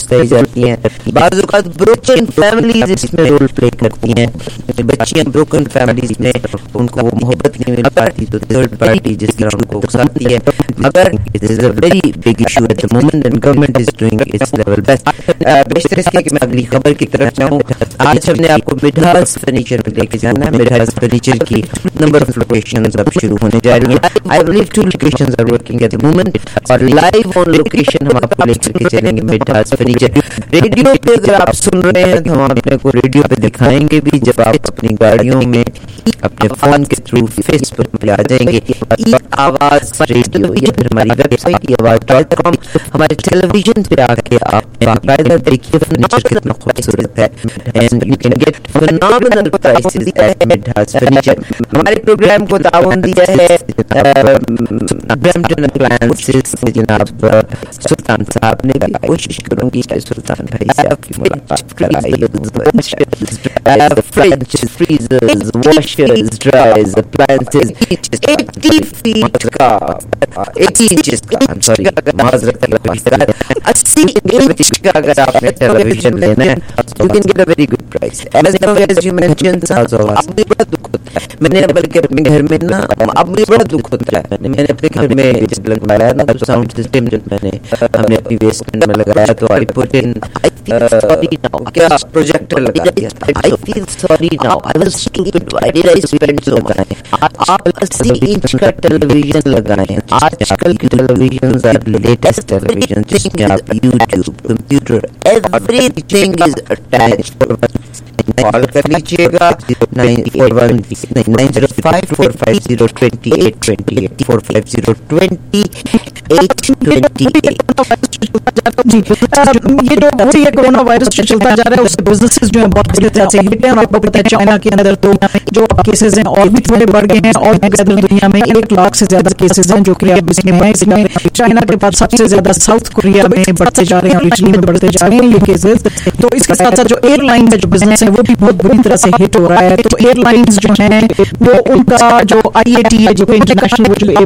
बताई जाती हैं, बाज़ औक़ात ब्रोकन फैमिलीज इसमें रोल प्ले करती हैं, बच्चियां ब्रोकन फैमिलीज में उनको वो मोहब्बत नहीं मिल पाती तो थर्ड पार्टी जिस तरह उनको उकसाती है, मगर it is a very big issue at the moment and government is doing its level best. बेशतर इसके कि मैं अगली खबर की तरफ जाऊं, आज हमने आपको मिठास फर्नीचर में लेके जाना है। मिठास फर्नीचर की नंबर ऑफ लोकेशंस अब शुरू होने जा रही हैं। I believe two locations are working at the moment और लाइव ऑन लोकेशन हम आपको लेकर के चलेंगे मिठास फर्नीचर। रेडियो पे अगर आप सुन रहे हैं तो हम अपने को रेडियो पे दिखाएंगे भी, जब आप अपनी गाड़ियों में अपने फोन के थ्रू फेसबुक पे आ जाएंगे ई आवाज रेडियो या फिर हमारी वेबसाइट आवाज डॉट कॉम, हमारे टेलीविजन पे आके आप बाकायदा देखिए फर्नीचर कितना खूबसूरत है and you can get phenomenal prices at Mida furniture. हमारे प्रोग्राम को ताउन दिया है ब्रैम्पटन अप्लायंसेस से जनाब सुल्तान साहब ने भी। कोशिश करूंगी कि सुल्तान भाई से आपकी मुलाकात कराइए। Fridge, freezers, washers, dryers, appliances अस्सी फीट का अस्सी इंच का सॉरी माजरत अस्सी इंच का अगर आपने टेलीविजन लेना है you can get a very good price. As long as you mention अब मुझे बड़ा दुख होता है, मैंने बल्कि अपने घर में ना अब मुझे बड़ा दुख होता है, मैंने अपने घर में जब लगवाया ना तो साउंड सिस्टम जब मैंने हमने अपनी बेसमेंट में लगाया तो I put in sorry now क्या प्रोजेक्टर लगा दिया। I feel sorry now, I was stupid, why did I spend so much. आप अस्सी इंच का टेलीविजन लगाएं। आजकल के टेलीविजन आर लेटेस्ट टेलीविजन जिसमें आप YouTube, computer, everything is attached. Call कर लीजिएगा nine four one nine zero five four five zero twenty eight twenty eight four five zero twenty eight twenty eight. जी ये जो हो रही है कोरोना वायरस चलता जा रहा है उससे बिजनेसेस जो है बहुत बुरी तरह से हिट है। और आपको पता है चाइना के अंदर तो जो केसेस हैं और भी थोड़े बढ़ गए हैं और दुनिया में एक लाख से ज्यादा केसेस हैं जो कि अब इसमें हैं। इसमें चाइना के बाद सबसे ज्यादा साउथ कोरिया में बढ़ते जा रहे हैं और इटली में बढ़ते जा रहे हैं ये केसेस। तो इसके साथ साथ जो एयरलाइन में जो बिजनेस है वो भी बहुत बुरी तरह से हिट हो रहा है। तो एयरलाइंस जो है वो उनका जो आई ए टी है जो इंटरनेशनल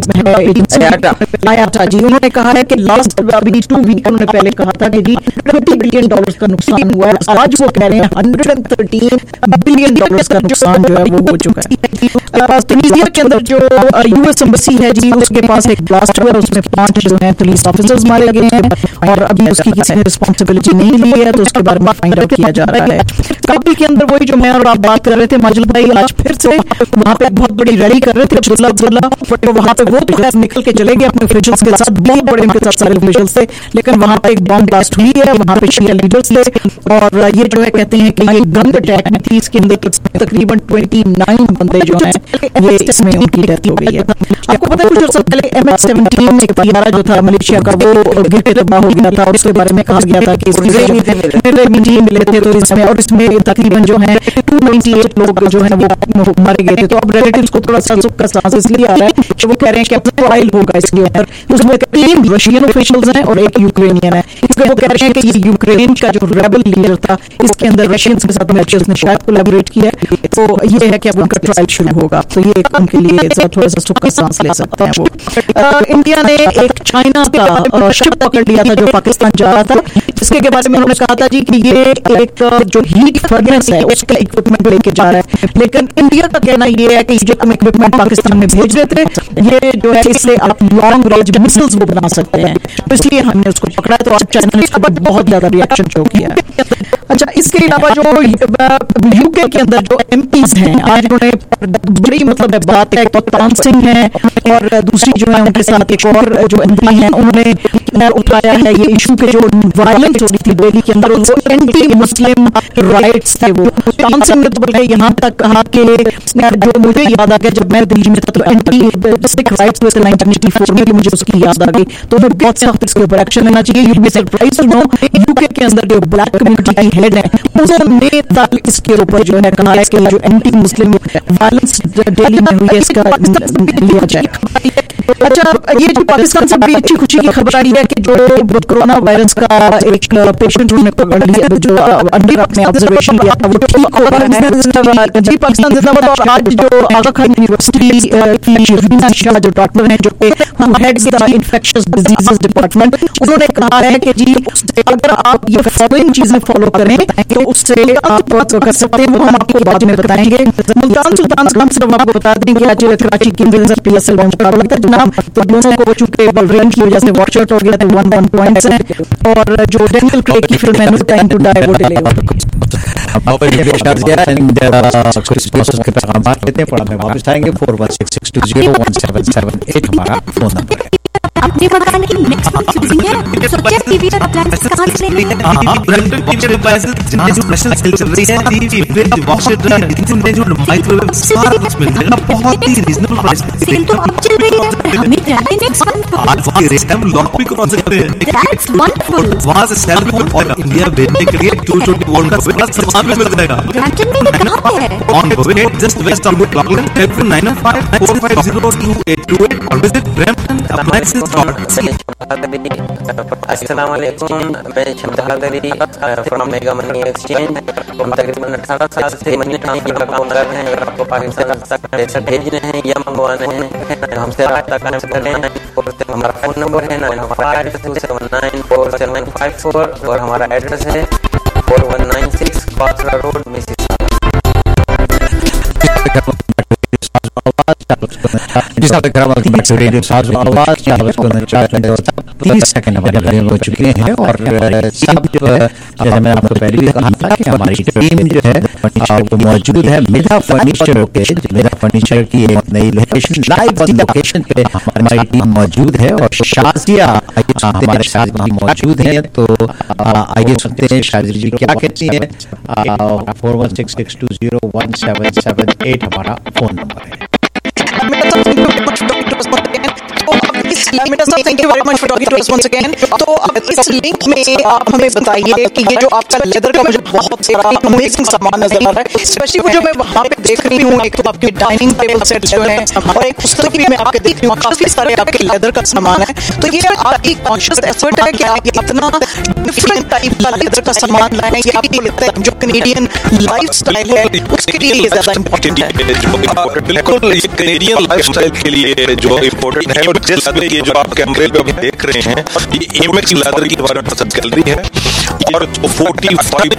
आयाटा जी उन्होंने कहा है कि लास्ट अभी टू वीक उन्होंने पहले कहा था कि जी ट्वेंटी बिलियन डॉलर्स का नुकसान हुआ है। आज वो कह रहे हैं hundred and thirteen billion dollars का नुकसान जो है वो हो चुका है। तुनीसिया के अंदर जो यूएस एम्बेसी है जी उसके पास एक ब्लास्ट हुआ, उसमें पांच जो है पुलिस ऑफिसर्स मारे गए हैं और अभी उसकी किसी ने रिस्पॉन्सिबिलिटी नहीं ली है तो उसके बारे में फाइंड आउट किया जा रहा है। काबुल के अंदर वही जो मैं और आप बात कर रहे थे माजिद भाई, आज फिर से वहाँ पे बहुत बड़ी रैली कर रहे थे अब्दुल्ला अब्दुल्ला बट वहाँ पे वो तो निकल के चले गए अपने ऑफिशियल्स के साथ, बहुत बड़े उनके साथ सारे ऑफिशियल्स थे, लेकिन वहाँ पे एक बॉम्ब ब्लास्ट हुई है, वहाँ पे शिया लीडर्स थे और ये जो है कहते हैं कि ये गन अटैक में थी। इसके अंदर तकरीबन ट्वेंटी नाइन बंदे जो हैं ये इसमें उनकी डेथ हो गई है। आपको पता है कुछ अर्सा पहले एम एच सेवनटीन एक तैयारा जो था मलेशिया का वो गिर के तबाह हो गया था और उसके बारे में कहा गया था कि मिले थे तो इसमें और इसमें तकरीबन जो है टू नाइंटी एट लोग जो है वो मारे गए थे। तो अब रिलेटिव्स को थोड़ा सा सुख का सांस इसलिए आ रहा है कि वो कह रहे हैं कि अब ट्रायल होगा इसके ऊपर। उसमें तीन रशियन ऑफिशियल्स हैं और एक यूक्रेनियन है। इसमें वो कह रहे हैं कि ये यूक्रेन का जो रेबल लीडर था इसके अंदर रशियंस के साथ अमेरिकन्स ने शायद कोलैबोरेट किया है। तो ये है कि अब उनका ट्रायल शुरू होगा तो ये उनके लिए थोड़ा सा सुख का सांस ले सकते हैं वो। इंडिया ने एक चाइना का शिप पकड़ लिया था जो पाकिस्तान जा रहा था, जिसके बारे में उन्होंने कहा था जी कि ये एक जो हीट फर्नेस है उसका इक्विपमेंट लेके जा रहा है, लेकिन इंडिया का कहना ये है कि जो हम इक्विपमेंट पाकिस्तान में भेज देते ये जो है इससे आप लॉन्ग रेंज मिसाइल्स वो बना सकते हैं, तो इसलिए हमने उसको पकड़ा। तो आज चाइना ने इसके बाद बहुत ज्यादा रिएक्शन शो किया है। अच्छा, इसके अलावा जो यूके के अंदर जो एमपीज हैं आज उन्होंने बड़ी मतलब बात है तो तान सिंह है और दूसरी जो है उनके साथ एक और जो एमपी हैं उन्होंने उठाया है ये इशू के जो वायलेंस हो रही थी दिल्ली के अंदर वो एंटी मुस्लिम राइट्स थे। वो तान सिंह ने तो बल्कि यहाँ तक कहा कि जो मुझे याद आ गया जब मैं दिल्ली में था तो एंटी सिख राइट्स हुए थे नाइनटीन एटी फोर में, मुझे उसकी याद आ गई। तो हमें बहुत सख्त इसके ऊपर एक्शन लेना चाहिए। You be surprise to know UK के अंदर जो ब्लैक कम्युनिटी की हेड है उन्होंने तक इसके ऊपर जो है कहा है कि जो एंटी मुस्लिम वायलेंस दिल्ली में हुई है इसका लिया जाए। अच्छा, ये जो पाकिस्तान से बड़ी अच्छी खुशी की खबर आई है कि जो कोरोना वायरस का एक पेशेंट उन्होंने पकड़ लिया, जो अंडर अपने ऑब्जर्वेशन किया था, वो ठीक हो रहा है। जी पाकिस्तान जिंदाबाद। और आज जो आगा खान यूनिवर्सिटी की रीना शाह जो डॉक्टर हैं, जो heads the infectious diseases department, उन्होंने कहा है कि जी अगर आप ये फॉलोइंग चीजें फॉलो करें तो उससे आप कर सकते हैं। वो हम आपको बाद में बताएंगे। मुल्तान सुल्तान हम सिर्फ आपको बता दें कि आज Karachi Kings P S L में मुकाबला था जनाब, तो दोनों को चूंकि रेन की वजह से वॉच आउट हो गया था, वन वन पॉइंट्स हैं। और जो डेनियल क्रेग की फिल्म है नो टाइम टू डाई वो डिले हो वापस आएंगे। Four one six six two zero one seven seven eight हमारा फोन नंबर है। अपने मकान की मैक्सिमम यूजिंग है, सोचा टीवी और अप्लायंसेस कहां से लेने हैं? हां, ब्रांडेड टीवी अप्लायंसेस जहां जो स्पेशल सेल चल रही है, टीवी, फ्रिज, वॉशर, किचन जो माइक्रोवेव सारा कुछ मिलेगा बहुत ही रीजनेबल प्राइस पे। सेल तो अब चल रही है, हमें ब्रांडेड नेक्स्ट आज वहां रेट हम लॉक भी करा सकते हैं। That's wonderful. वहां से सेल फोन और इंडिया भेजने के लिए टू ट्वेंटी वोल्ट का पूरा सामान भी मिल जाएगा। ब्रांडेड में कहां पे है? On way just west on book clock telephone nine one five four five zero two eight two eight और विजिट ब्रैम्पटन अप्लायंसेस। अस्सलाम वालेकुम, मैं Shamshad Ali from Mega Money Exchange. हम तकरीबन अठारह साल से मनी ट्रांसफर का काम कर रहे हैं। अगर आपको पाकिस्तान तक पैसे भेजने हैं या मंगवाने हैं, हमसे रब्ता कर सकते हैं। हमारा फोन नंबर है nine five two seven nine four seven five four और हमारा एड्रेस है four one nine six Cawthra road Mississauga. तीस सेकंड हमारे घरे हो चुके हैं और सब जैसे मैं आपको पहले भी कहा था कि हमारी टीम जो है वो मौजूद है मिधा फर्नीचर के। मिधा फर्नीचर की एक नई लोकेशन, लाइव ऑन लोकेशन पे हमारी टीम मौजूद है और शाजिया हमारे साथ मौजूद है। तो आइए सुनते हैं शाजिया जी क्या कहती है। Four one six six two zero one seven seven eight हमारा फोन नंबर है। Thank you very much for talking to us once again. तो इस लिंक में आप हमें बताइए कि ये जो आपका लेदर का मुझे बहुत सारा अमेजिंग सामान नजर आ रहा है, स्पेशली वो जो मैं वहाँ पे देख रही हूँ, एक तो आपके डाइनिंग टेबल सेट जो है और एक पुस्तक भी मैं आपके देख रही हूँ, काफी सारे आपके लेदर का सामान है। तो ये आपकी कॉन्शियस एफर्ट है कि आप ये इतना डिफरेंट टाइप का लेदर का सामान लाए हैं, ये आपको लगता है जो कनेडियन लाइफस्टाइल है उसके लिए ये ज्यादा इम्पोर्टेंट है? बिल्कुल, ये कनेडियन लाइफस्टाइल के लिए जो इम्पोर्टेंट है, ये जो आप कैमरे पे अभी देख रहे हैं ये एमएक्स लेदर की बारे में पसंद कर रही है। और फोर्टी फाइव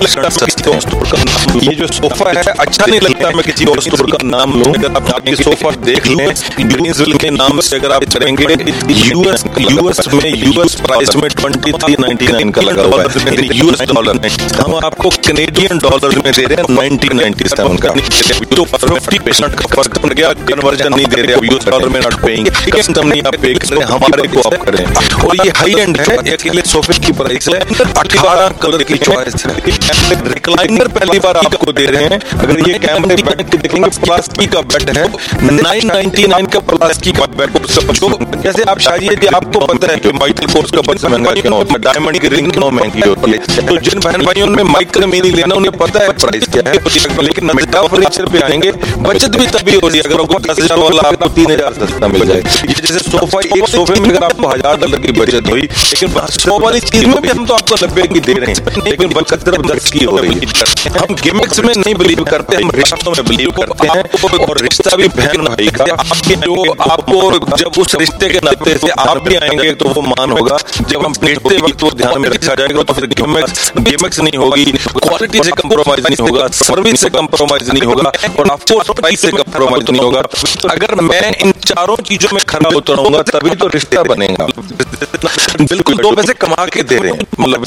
ये जो सोफा है अच्छा नहीं लगता मैं किसी और स्टोर का नाम लूं। अगर आप ये सोफा देख लें ग्रीनविल के नाम से अगर आप चलेंगे यूएस यूएस में यूएस प्राइस में ट्वेंटी थ्री नाइनटी नाइन का लगा हुआ है यूएस डॉलर में। हम आपको कैनेडियन डॉलर में दे रहे हैं नाइनटीन नाइंटी सेवन का। तो फिफ्टी परसेंट का फर्क पड़ गया, कन्वर्जन नहीं दे रहे यूएस डॉलर में नॉट पेइंग, कस्टम नहीं आप पे कर रहे, हमारे को आप करें। और ये हाई एंड है, अकेले सोफे की प्राइस है अठारह कलर की चॉइस है। रिक्लाइनर पहली बार आपको दे रहे हैं। अगर ये कैमरे की बैठ के देखेंगे प्लास्टिक का बेड है नाइन नाइंटी नाइन का प्लास्टिक का बेड। जो जैसे आप शायद आपको पता है कि माइकल कोर्स का बड़ा महंगा क्यों होता है, डायमंड की रिंग क्यों महंगी होती है। तो जिन बहन भाइयों ने माइकल मिनी लेना उन्हें पता है प्राइस क्या है, लेकिन मिठा फर्नीचर पे आएंगे बचत भी तभी हो रही है। अगर आपको दस हजार वाला आपको तीन हजार सस्ता मिल जाए। ये जैसे सोफा, एक सोफे में अगर आपको हजार डॉलर की बचत हुई, लेकिन सौ वाली चीज में भी हम तो आपको नब्बे की दे रहे हैं, लेकिन बचत सिर्फ दस की हो रही है। हम गिमिक्स में नहीं बिलीव करते, हम रिश्तों में बिलीव करते हैं। और रिश्ता भी बहन भाई का, आपके जो आपको जब उस रिश्ते के नाते से आप भी आएंगे तो वो मान होगा। जब हम भेजते वक्त वो ध्यान में रखा जाएगा तो फिर गिमिक्स गिमिक्स नहीं होगी, क्वालिटी से कंप्रोमाइज नहीं होगा, सर्विस से कंप्रोमाइज नहीं होगा और आपको प्राइस से कंप्रोमाइज नहीं होगा। अगर मैं इन चारों चीजों में खरा उतरूंगा तभी तो रिश्ता बनेगा। बिल्कुल दो पैसे कमा के दे रहे हैं, मतलब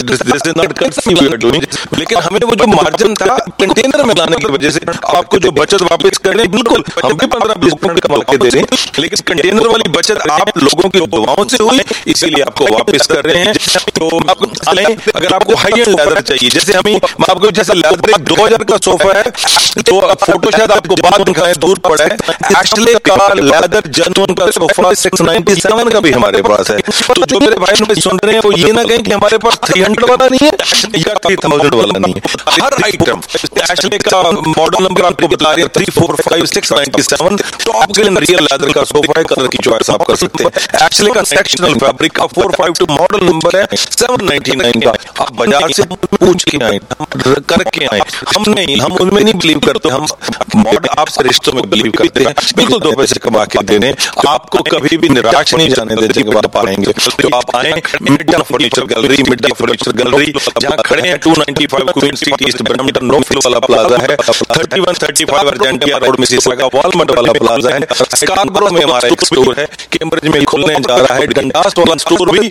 लेकिन हमें वो जो मार्जिन था कंटेनर में लाने की वजह से आपको जो बचत वापस कर रहे हैं, बिल्कुल हम भी पंद्रह बीस रुपए कमा के दे रहे हैं, लेकिन कंटेनर वाली बचत आप लोगों की दुआओं से हुई, इसीलिए आपको वापस कर रहे हैं। तो आपको अगर आपको हाई एंड लेदर चाहिए, जैसे हमें आपको जैसे लेदर दो हजार का सोफा है, तो फोटो शायद आपको बाद दिखाएं दूर पड़ा है, एशले का लेदर जेन्युइन का सोफा सिक्स नाइंटी सेवन का भी हमारे पास है। तो जो मेरे भाई सुन रहे हैं वो ये ना कहें कि हमारे पास थ्री हंड्रेड वाला नहीं नहीं है या थ्री थाउजेंड वाला नहीं है। हर आइटम एशले का मॉडल नंबर आपको बता रहे हैं three four five six ninety seven top grain real leather का सोफा है, कलर की चॉइस आप कर सकते हैं। एशले का सेक्शनल फैब्रिक का four five two model number है सेवन नाइनटी नाइन का। आप बाजार से पूछ के आए करके आए, हम नहीं, हम उनमें नहीं बिलीव करते, हम मॉडल आपसे रिश्तों में बिलीव करते हैं। बिल्कुल दो पैसे कमा के देने, आपको कभी भी निराश नहीं जाने देते कि आप आएंगे। तो आप आए mid furniture gallery, mid furniture gallery जहाँ खड़े हैं two ninety five Queen Street East Brampton, no frills वाला प्लाजा है। Thirty one thirty five Argentia Road Mississauga Walmart वाला प्लाजा है। स्कार्बरो में हमारा एक स्टोर है, कैम्ब्रिज में खुलने जा रहा है। डंडास वाला स्टोर भी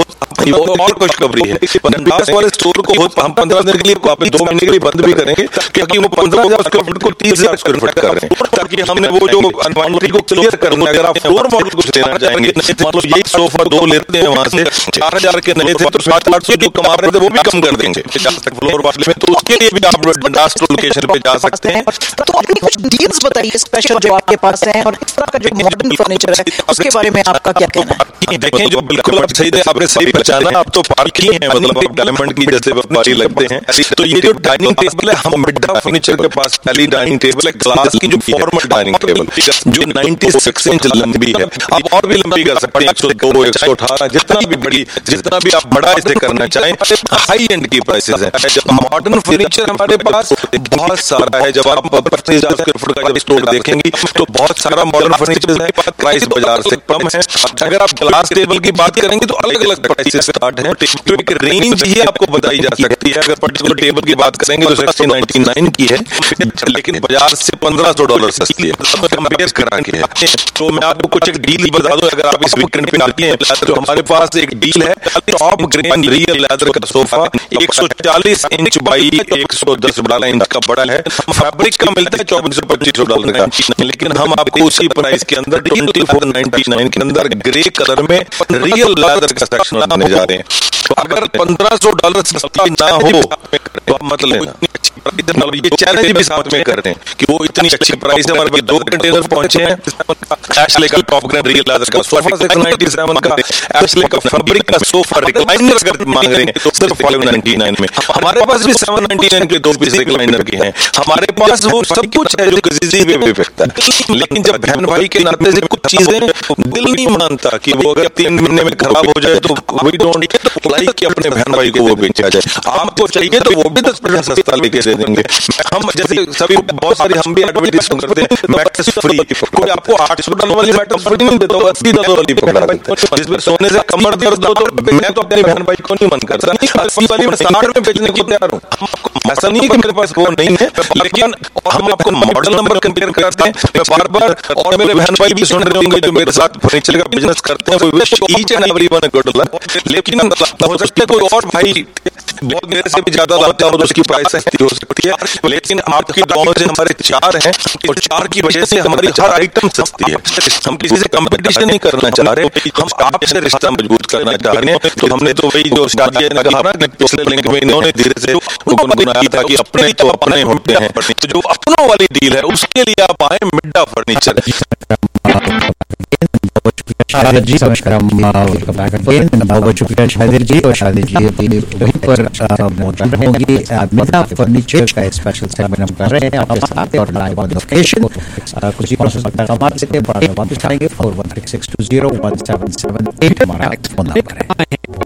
और खुशखबरी है, डंडास वाले स्टोर को हम पंद्रह दिन के लिए, दो महीने के लिए बंद भी करेंगे क्योंकि वो पंद्रह हजार स्क्वायर फुट को तीस हजार स्क्वायर फुट कर रहे हैं, ताकि हमने वो जो अनवांटेड को क्लियर करना। अगर आप फ्लोर मॉडल कुछ लेना चाहेंगे, मतलब ये सोफा दो लेते हैं वहां से चार हजार के नए थे तो सात आठ सौ जो कमा रहे थे वो भी कम कर देंगे फ्लोर वाले में। तो उसके लिए भी आप डंडास लोकेशन पे जा सकते हैं। तो अपनी कुछ डील्स बताइए स्पेशल जो आपके पास है, और इस तरह का जो मॉडर्न फर्नीचर है उसके बारे में आपका क्या कहना है? देखें, जो बिल्कुल आप सही आपने सही पहचाना, आप तो पार्क ही है, मतलब आप डायमंड की जैसे व्यापारी लगते हैं। तो ये जो डाइनिंग टेबल है, हम मिड्डा फर्नीचर के पास पहली डाइनिंग टेबल है ग्लास की, जो फॉर्मल डाइनिंग टेबल जो छियानवे इंच लंबी है। आप और भी लंबी कर सकते हैं, एक सौ दो, एक सौ अठारह, जितना भी बड़ी, जितना भी आप बड़ा इसे करना चाहें। हाई एंड की प्राइसेस है। मॉडर्न फर्नीचर हमारे पास बहुत सारा है। जब आप पच्चीस हजार स्क्वायर फुट का जब स्टोर देखेंगे तो बहुत सारा मॉडर्न फर्नीचर है, प्राइस बाजार से कम है। अगर आप ग्लास टेबल की बात करेंगे तो अलग अलग प्राइसेस स्टार्ट है, तो एक रेंज ही आपको बताई जा सकती है। अगर पर्टिकुलर टेबल की बात करेंगे तो सिक्सटीन नाइनटी नाइन की है, लेकिन बाजार से पंद्रह सौ डॉलर सस्ती है। कंपेयर करा के तो मैं आपको कुछ एक डील बता दूं, अगर आप इस वीकेंड पे आते हैं तो हमारे पास एक डील है, टॉप ग्रेन रियल लेदर का सोफा एक सौ चालीस इंच बाई एक सौ दस बारह इंच का बड़ा है। फैब्रिक का मिलता है चौबीस सौ पच्चीस सौ डॉलर का, लेकिन हम आपको उसी प्राइस के अंदर ट्वेंटी फोर नाइनटी नाइन के अंदर ग्रे कलर में रियल लेदर का सेक्शन लाने जा रहे हैं। तो अगर पंद्रह सौ डॉलर सस्ता ना हो तो आप मत लेना। ये चैलेंज भी साथ में कर रहे हैं कि वो इतनी अच्छी प्राइस है। हमारे पास दो कंटेनर पहुंचे हैं एशले का टॉप ग्रेड रियल लेदर का सोफा सिक्स नाइनटी सेवन का, एशले का फैब्रिक का सोफा रिक्लाइनर अगर मांग रहे हैं तो सिर्फ फाइव नाइनटी नाइन में। हमारे पास भी सेवन नाइनटी नाइन के दो पीस रिक्लाइनर के हैं। हमारे पास वो सब कुछ है जो किसी पे भी बिकता है, लेकिन जब बहन भाई के नाते से कुछ चीजें दिल नहीं मानता कि वो अगर तीन महीने में खराब हो जाए तो वी डोंट लाइक कि अपने बहन भाई को वो बेचा जाए। आपको चाहिए तो वो भी दस परसेंट सस्ता लेके दे देंगे। हम जैसे सभी बहुत सारी हम भी एडवर्टाइजमेंट करते हैं मैट्रेस फ्री, कोई आपको आठ सौ डॉलर वाली मैट्रेस फ्री नहीं देता, अस्सी डॉलर वाली पकड़ा देता है, जिसमें सोने से कमर दर्द हो तो मैं तो अपनी बहन भाई को नहीं मन करता, अस्सी वाली मैं साठ में बेचने को तैयार हूँ। हम ऐसा नहीं है कि मेरे पास वो नहीं है, लेकिन हम आपको मॉडल नंबर कंपेयर करते हैं। मैं बार बार, और मेरे बहन भाई भी सुन रहे होंगे जो मेरे साथ फर्नीचर का बिजनेस करते हैं, वो wish each and everyone a good luck. लेकिन हो सकता है कोई और भाई बहुत मेरे से भी ज्यादा लाते हैं और उसकी प्राइस सस्ती हो सकती है, लेकिन आपकी दोनों से हमारे चार हैं और चार की वजह से हमारी हर आइटम सस्ती है। हम किसी से कंपटीशन नहीं करना चाह रहे, हम आपसे रिश्ता मजबूत करना चाह रहे हैं। तो हमने तो वही जो शादी ने कहा ना पिछले लिंक में इन्होंने धीरे से गुनगुनाया था कि अपने तो अपने होते हैं, तो जो अपनों वाली डील है उसके लिए आप आए मिड्डा फर्नीचर। शादी जी नमस्कार, बहुत शुक्रिया शादी जी। और शादी जी वहीं पर मौजूद होंगी। मिड्डा फर्नीचर का स्पेशल सेगमेंट हम कर रहे हैं आपके साथ और लाइव ऑन लोकेशन। कुछ पैगाम से थे बड़ा वापस आएंगे। Four one six six two zero one seven seven eight हमारा फोन नंबर है।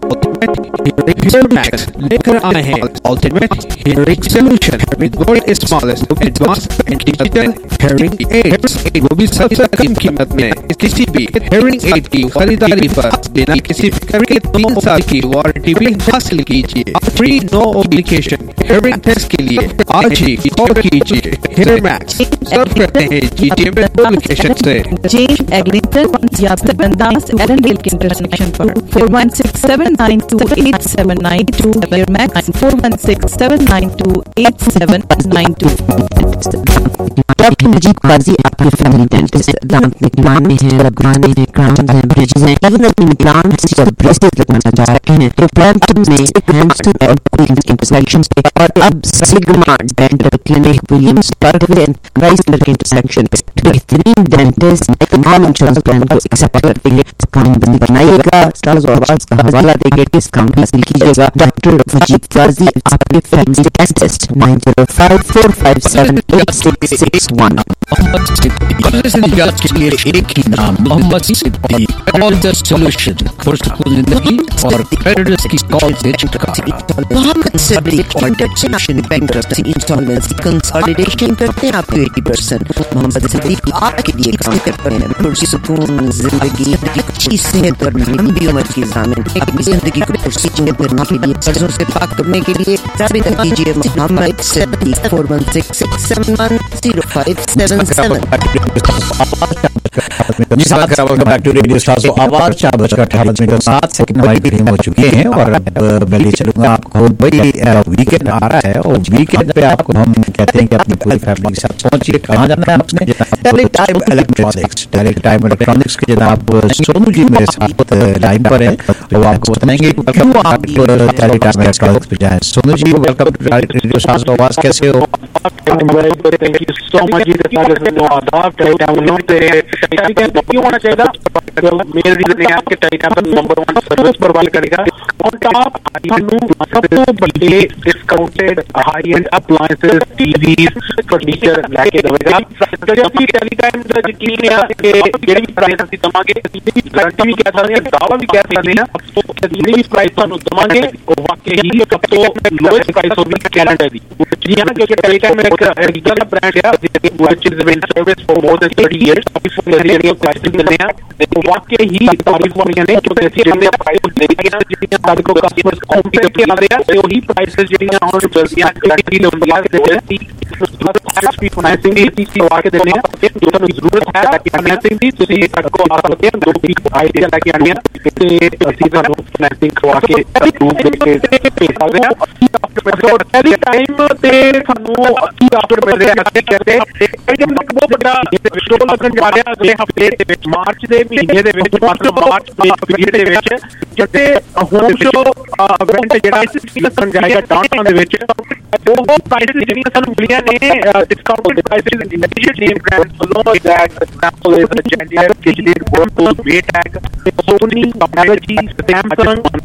Max लेकर आए हैं ultimate hearing solution with world smallest advance digital hearing aids, वो भी सबसे कम कीमत में। किसी भी हियरिंग एड की खरीदारी पर बिना किसी फिक्र के तीन साल की वारंटी भी हासिल कीजिए। Free no obligation hearing test के लिए आज ही कॉल कीजिए। हियर मैक्स सर्व करते हैं जीटीए में दो लोकेशन से, जेम्स एग्लिंगटन या बंदास एडनविल के इंटरसेक्शन पर। Four one six seven nine two eight seven nine two Hear Max four one six seven nine two eight seven nine two. Doctor Najeeb Kazi आपके फैमिली डेंटिस्ट। दांत निकलवाने हैं, लगाने हैं, क्राउन हैं, ब्रिजेस हैं, इवन अपने इम्प्लांट्स या ब्रेसेस लगवाना चाह रहे हैं तो प्लांट में हैमस्टर और क्वींस इंटरसेक्शन पे और अब Sigma Dental clinic Williams Parkway राइसलर के इंटरसेक्शन पे बेहतरीन डेंटिस्ट तमाम इंश्योरेंस प्लान को एक्सेप्ट करते हैं। काम बंद बनाइएगा, स्टार्स और आवाज का हवाला देंगे, डिस्काउंट भी हासिल कीजिएगा। डॉक्टर मजीद काजी आपके family dentist nine zero five four five seven eight six six one. के लिए एक ही नाम, Mohammad Siddiqui, all the solution for सुकून जिंदगी और क्रेडिट्स की कॉल से छुटकारा। मोहम्मद सिद्दीक और डेप्शन बैंक्रप्सी इंस्टॉलमेंट्स कंसोलिडेशन करते हैं आपको अस्सी परसेंट। मोहम्मद सिद्दीक आपके लिए काम करते हैं पुरसुकून जिंदगी, अच्छी सेहत और लंबी उम्र की ज़ामिन। एक जिंदगी को पुरसुकून करने के लिए, कर्जों से पाक करने के लिए राबिता कीजिए Mohammad Siddique four one six six seven one zero five seven seven. जी साहब, welcome back to Radio Star. तो आवाज चार बजकर अठारह मिनट और सात सेकंड हमारी टीम हो चुके हैं और अब मैं ले चलूंगा आपको। भाई वीकेंड आ रहा है और वीकेंड पे आपको हम कहते हैं कि अपनी पूरी फैमिली के साथ पहुंचिए। कहाँ जाना है आपने? Tele Time Electronics. Tele Time Electronics के जनाब सोनू जी मेरे साथ लाइन पर है, वो आपको बताएंगे क्यों आप टेली टाइम इलेक्ट्रॉनिक्स पे जाए। Sonu ji, welcome to Radio Star. आवाज कैसे हो? Thank you so much. क्यों होना चाहिए? मेरे रीजन है आपके टेलीकॉम पर नंबर वन सर्विस प्रोवाइड करेगा ऑन टॉप सब तो बड़े discounted high end appliances, TVs, furniture लेके देगा। जब भी टेलीकॉम ਦਾ ਯਕੀਨ ਹੈ ਕਿ ਜਿਹੜੀ ਵੀ ਪ੍ਰਾਈਸ ਅਸੀਂ ਦਵਾਂਗੇ, ਗਾਰੰਟੀ ਵੀ ਕਹਿ ਸਕਦੇ ਹਾਂ, ਦਾਅਵਾ ਵੀ ਕਹਿ ਸਕਦੇ ਹਾਂ, ਜਿਹੜੀ ਵੀ ਪ੍ਰਾਈਸ ਤੁਹਾਨੂੰ ਦਵਾਂਗੇ ਉਹ ਵਾਕਈ ਹੀ ਸਭ ਤੋਂ ਲੋਐਸਟ ਪ੍ਰਾਈਸ ਹੋਵੇਗੀ ਕੈਨੇਡਾ ਦੀ। ਜੀ ਹਾਂ, ਕਿਉਂਕਿ ਟੈਲੀਕॉम ਇੱਕ ਰੀਜਨਲ ਬ੍ਰਾਂਡ ਹੈ which has been service for more than thirty years। ਜਿਹੜੀਆਂ ਪ੍ਰਾਈਸਿੰਗ ਦਿੰਦੇ ਆ ਉਹ ਵਾਕਈ ਹੀ ਤਾਰੀਫ ਵਾਲੀਆਂ ਨੇ, ਕਿਉਂਕਿ ਅਸੀਂ ਜਿੰਨੇ ਪ੍ਰਾਈਸ ਦੇਈਏ ਨਾ, ਜਿਹੜੀਆਂ ਸਾਡੇ ਕੋਲ ਕਸਟਮਰ ਕਾਊਂਟ ਕਰਕੇ ਆਉਂਦੇ ਆ, ਤੇ ਉਹੀ ਪ੍ਰਾਈਸਿਸ ਜਿਹੜੀਆਂ ਹੁਣ ਚੱਲਦੀਆਂ ਗਾਰੰਟੀ ਦੇ ਹੁੰਦੀਆਂ ਤੇ ਵੀ ਫਾਈਨੈਂਸਿੰਗ ਦੀ ਚੀਜ਼ ਲਵਾ ਕੇ ਦਿੰਦੇ ਆ। ਜੋ ਤੁਹਾਨੂੰ ਜ਼ਰੂਰਤ ਹੈ ਫਾਈਨੈਂਸਿੰਗ ਦੀ, ਤੁਸੀਂ ਸਾਡੇ ਕੋਲ ਆ ਸਕਦੇ ਹੋ, ਜੋ ਵੀ ਆਈਡੀਆ ਲੈ ਕੇ ਆਉਣੀ ਆ ਤੇ ਅਸੀਂ ਤੁਹਾਨੂੰ ਫਾਈਨੈਂਸਿੰਗ ਕਰਵਾ ਕੇ ਅਪਰੂਵ ਕਰਕੇ ਭੇਜ ਸਕਦੇ ਹਾਂ। ਐਨੀ ਟਾਈਮ ਤੇ ਸਾਨੂੰ ਕੀ ਆਫਰ ਮਿਲ ਰਿਹਾ ਅਸੀਂ ਕਰਦੇ ਇੱਕ ਬਹੁਤ ਵੱਡਾ ਸ਼ੋਅ ਲੱਗਣ ਜਾ ਰਿਹਾ ਅਗਲੇ ਹਫ਼ਤੇ ਦੇ ਵਿੱਚ, ਮਾਰਚ ਦੇ ਮਹੀਨੇ ਦੇ ਵਿੱਚ, ਮਾਰਚ ਦੇ ਪੀਰੀਅਡ ਦੇ ਵਿੱਚ, ਜਿੱਥੇ ਹੋਮ ਸ਼ੋਅ ਇਵੈਂਟ ਜਿਹੜਾ ਲੱਗਣ ਜਾਏਗਾ ਡਾਊਨਟਾਊਨ ਦੇ ਵਿੱਚ। ਉਹ ਪ੍ਰਾਈਸਿਸ ਜਿਹੜੀਆਂ ਸਾਨੂੰ ਮਿਲੀਆਂ ਨੇ ਡਿਸਕਾਊਂਟ ਪ੍ਰਾਈਸਿਸ ਇਨੀਸ਼ੀਏਟਿਵ ਬ੍ਰਾਂਡ ਵੱਲੋਂ, that example is JennAir, kitchen, Whirlpool, ਵੇਟੈਕ, ਸੋਨੀ, ਐਲਜੀ, ਸੈਮਸੰਗ,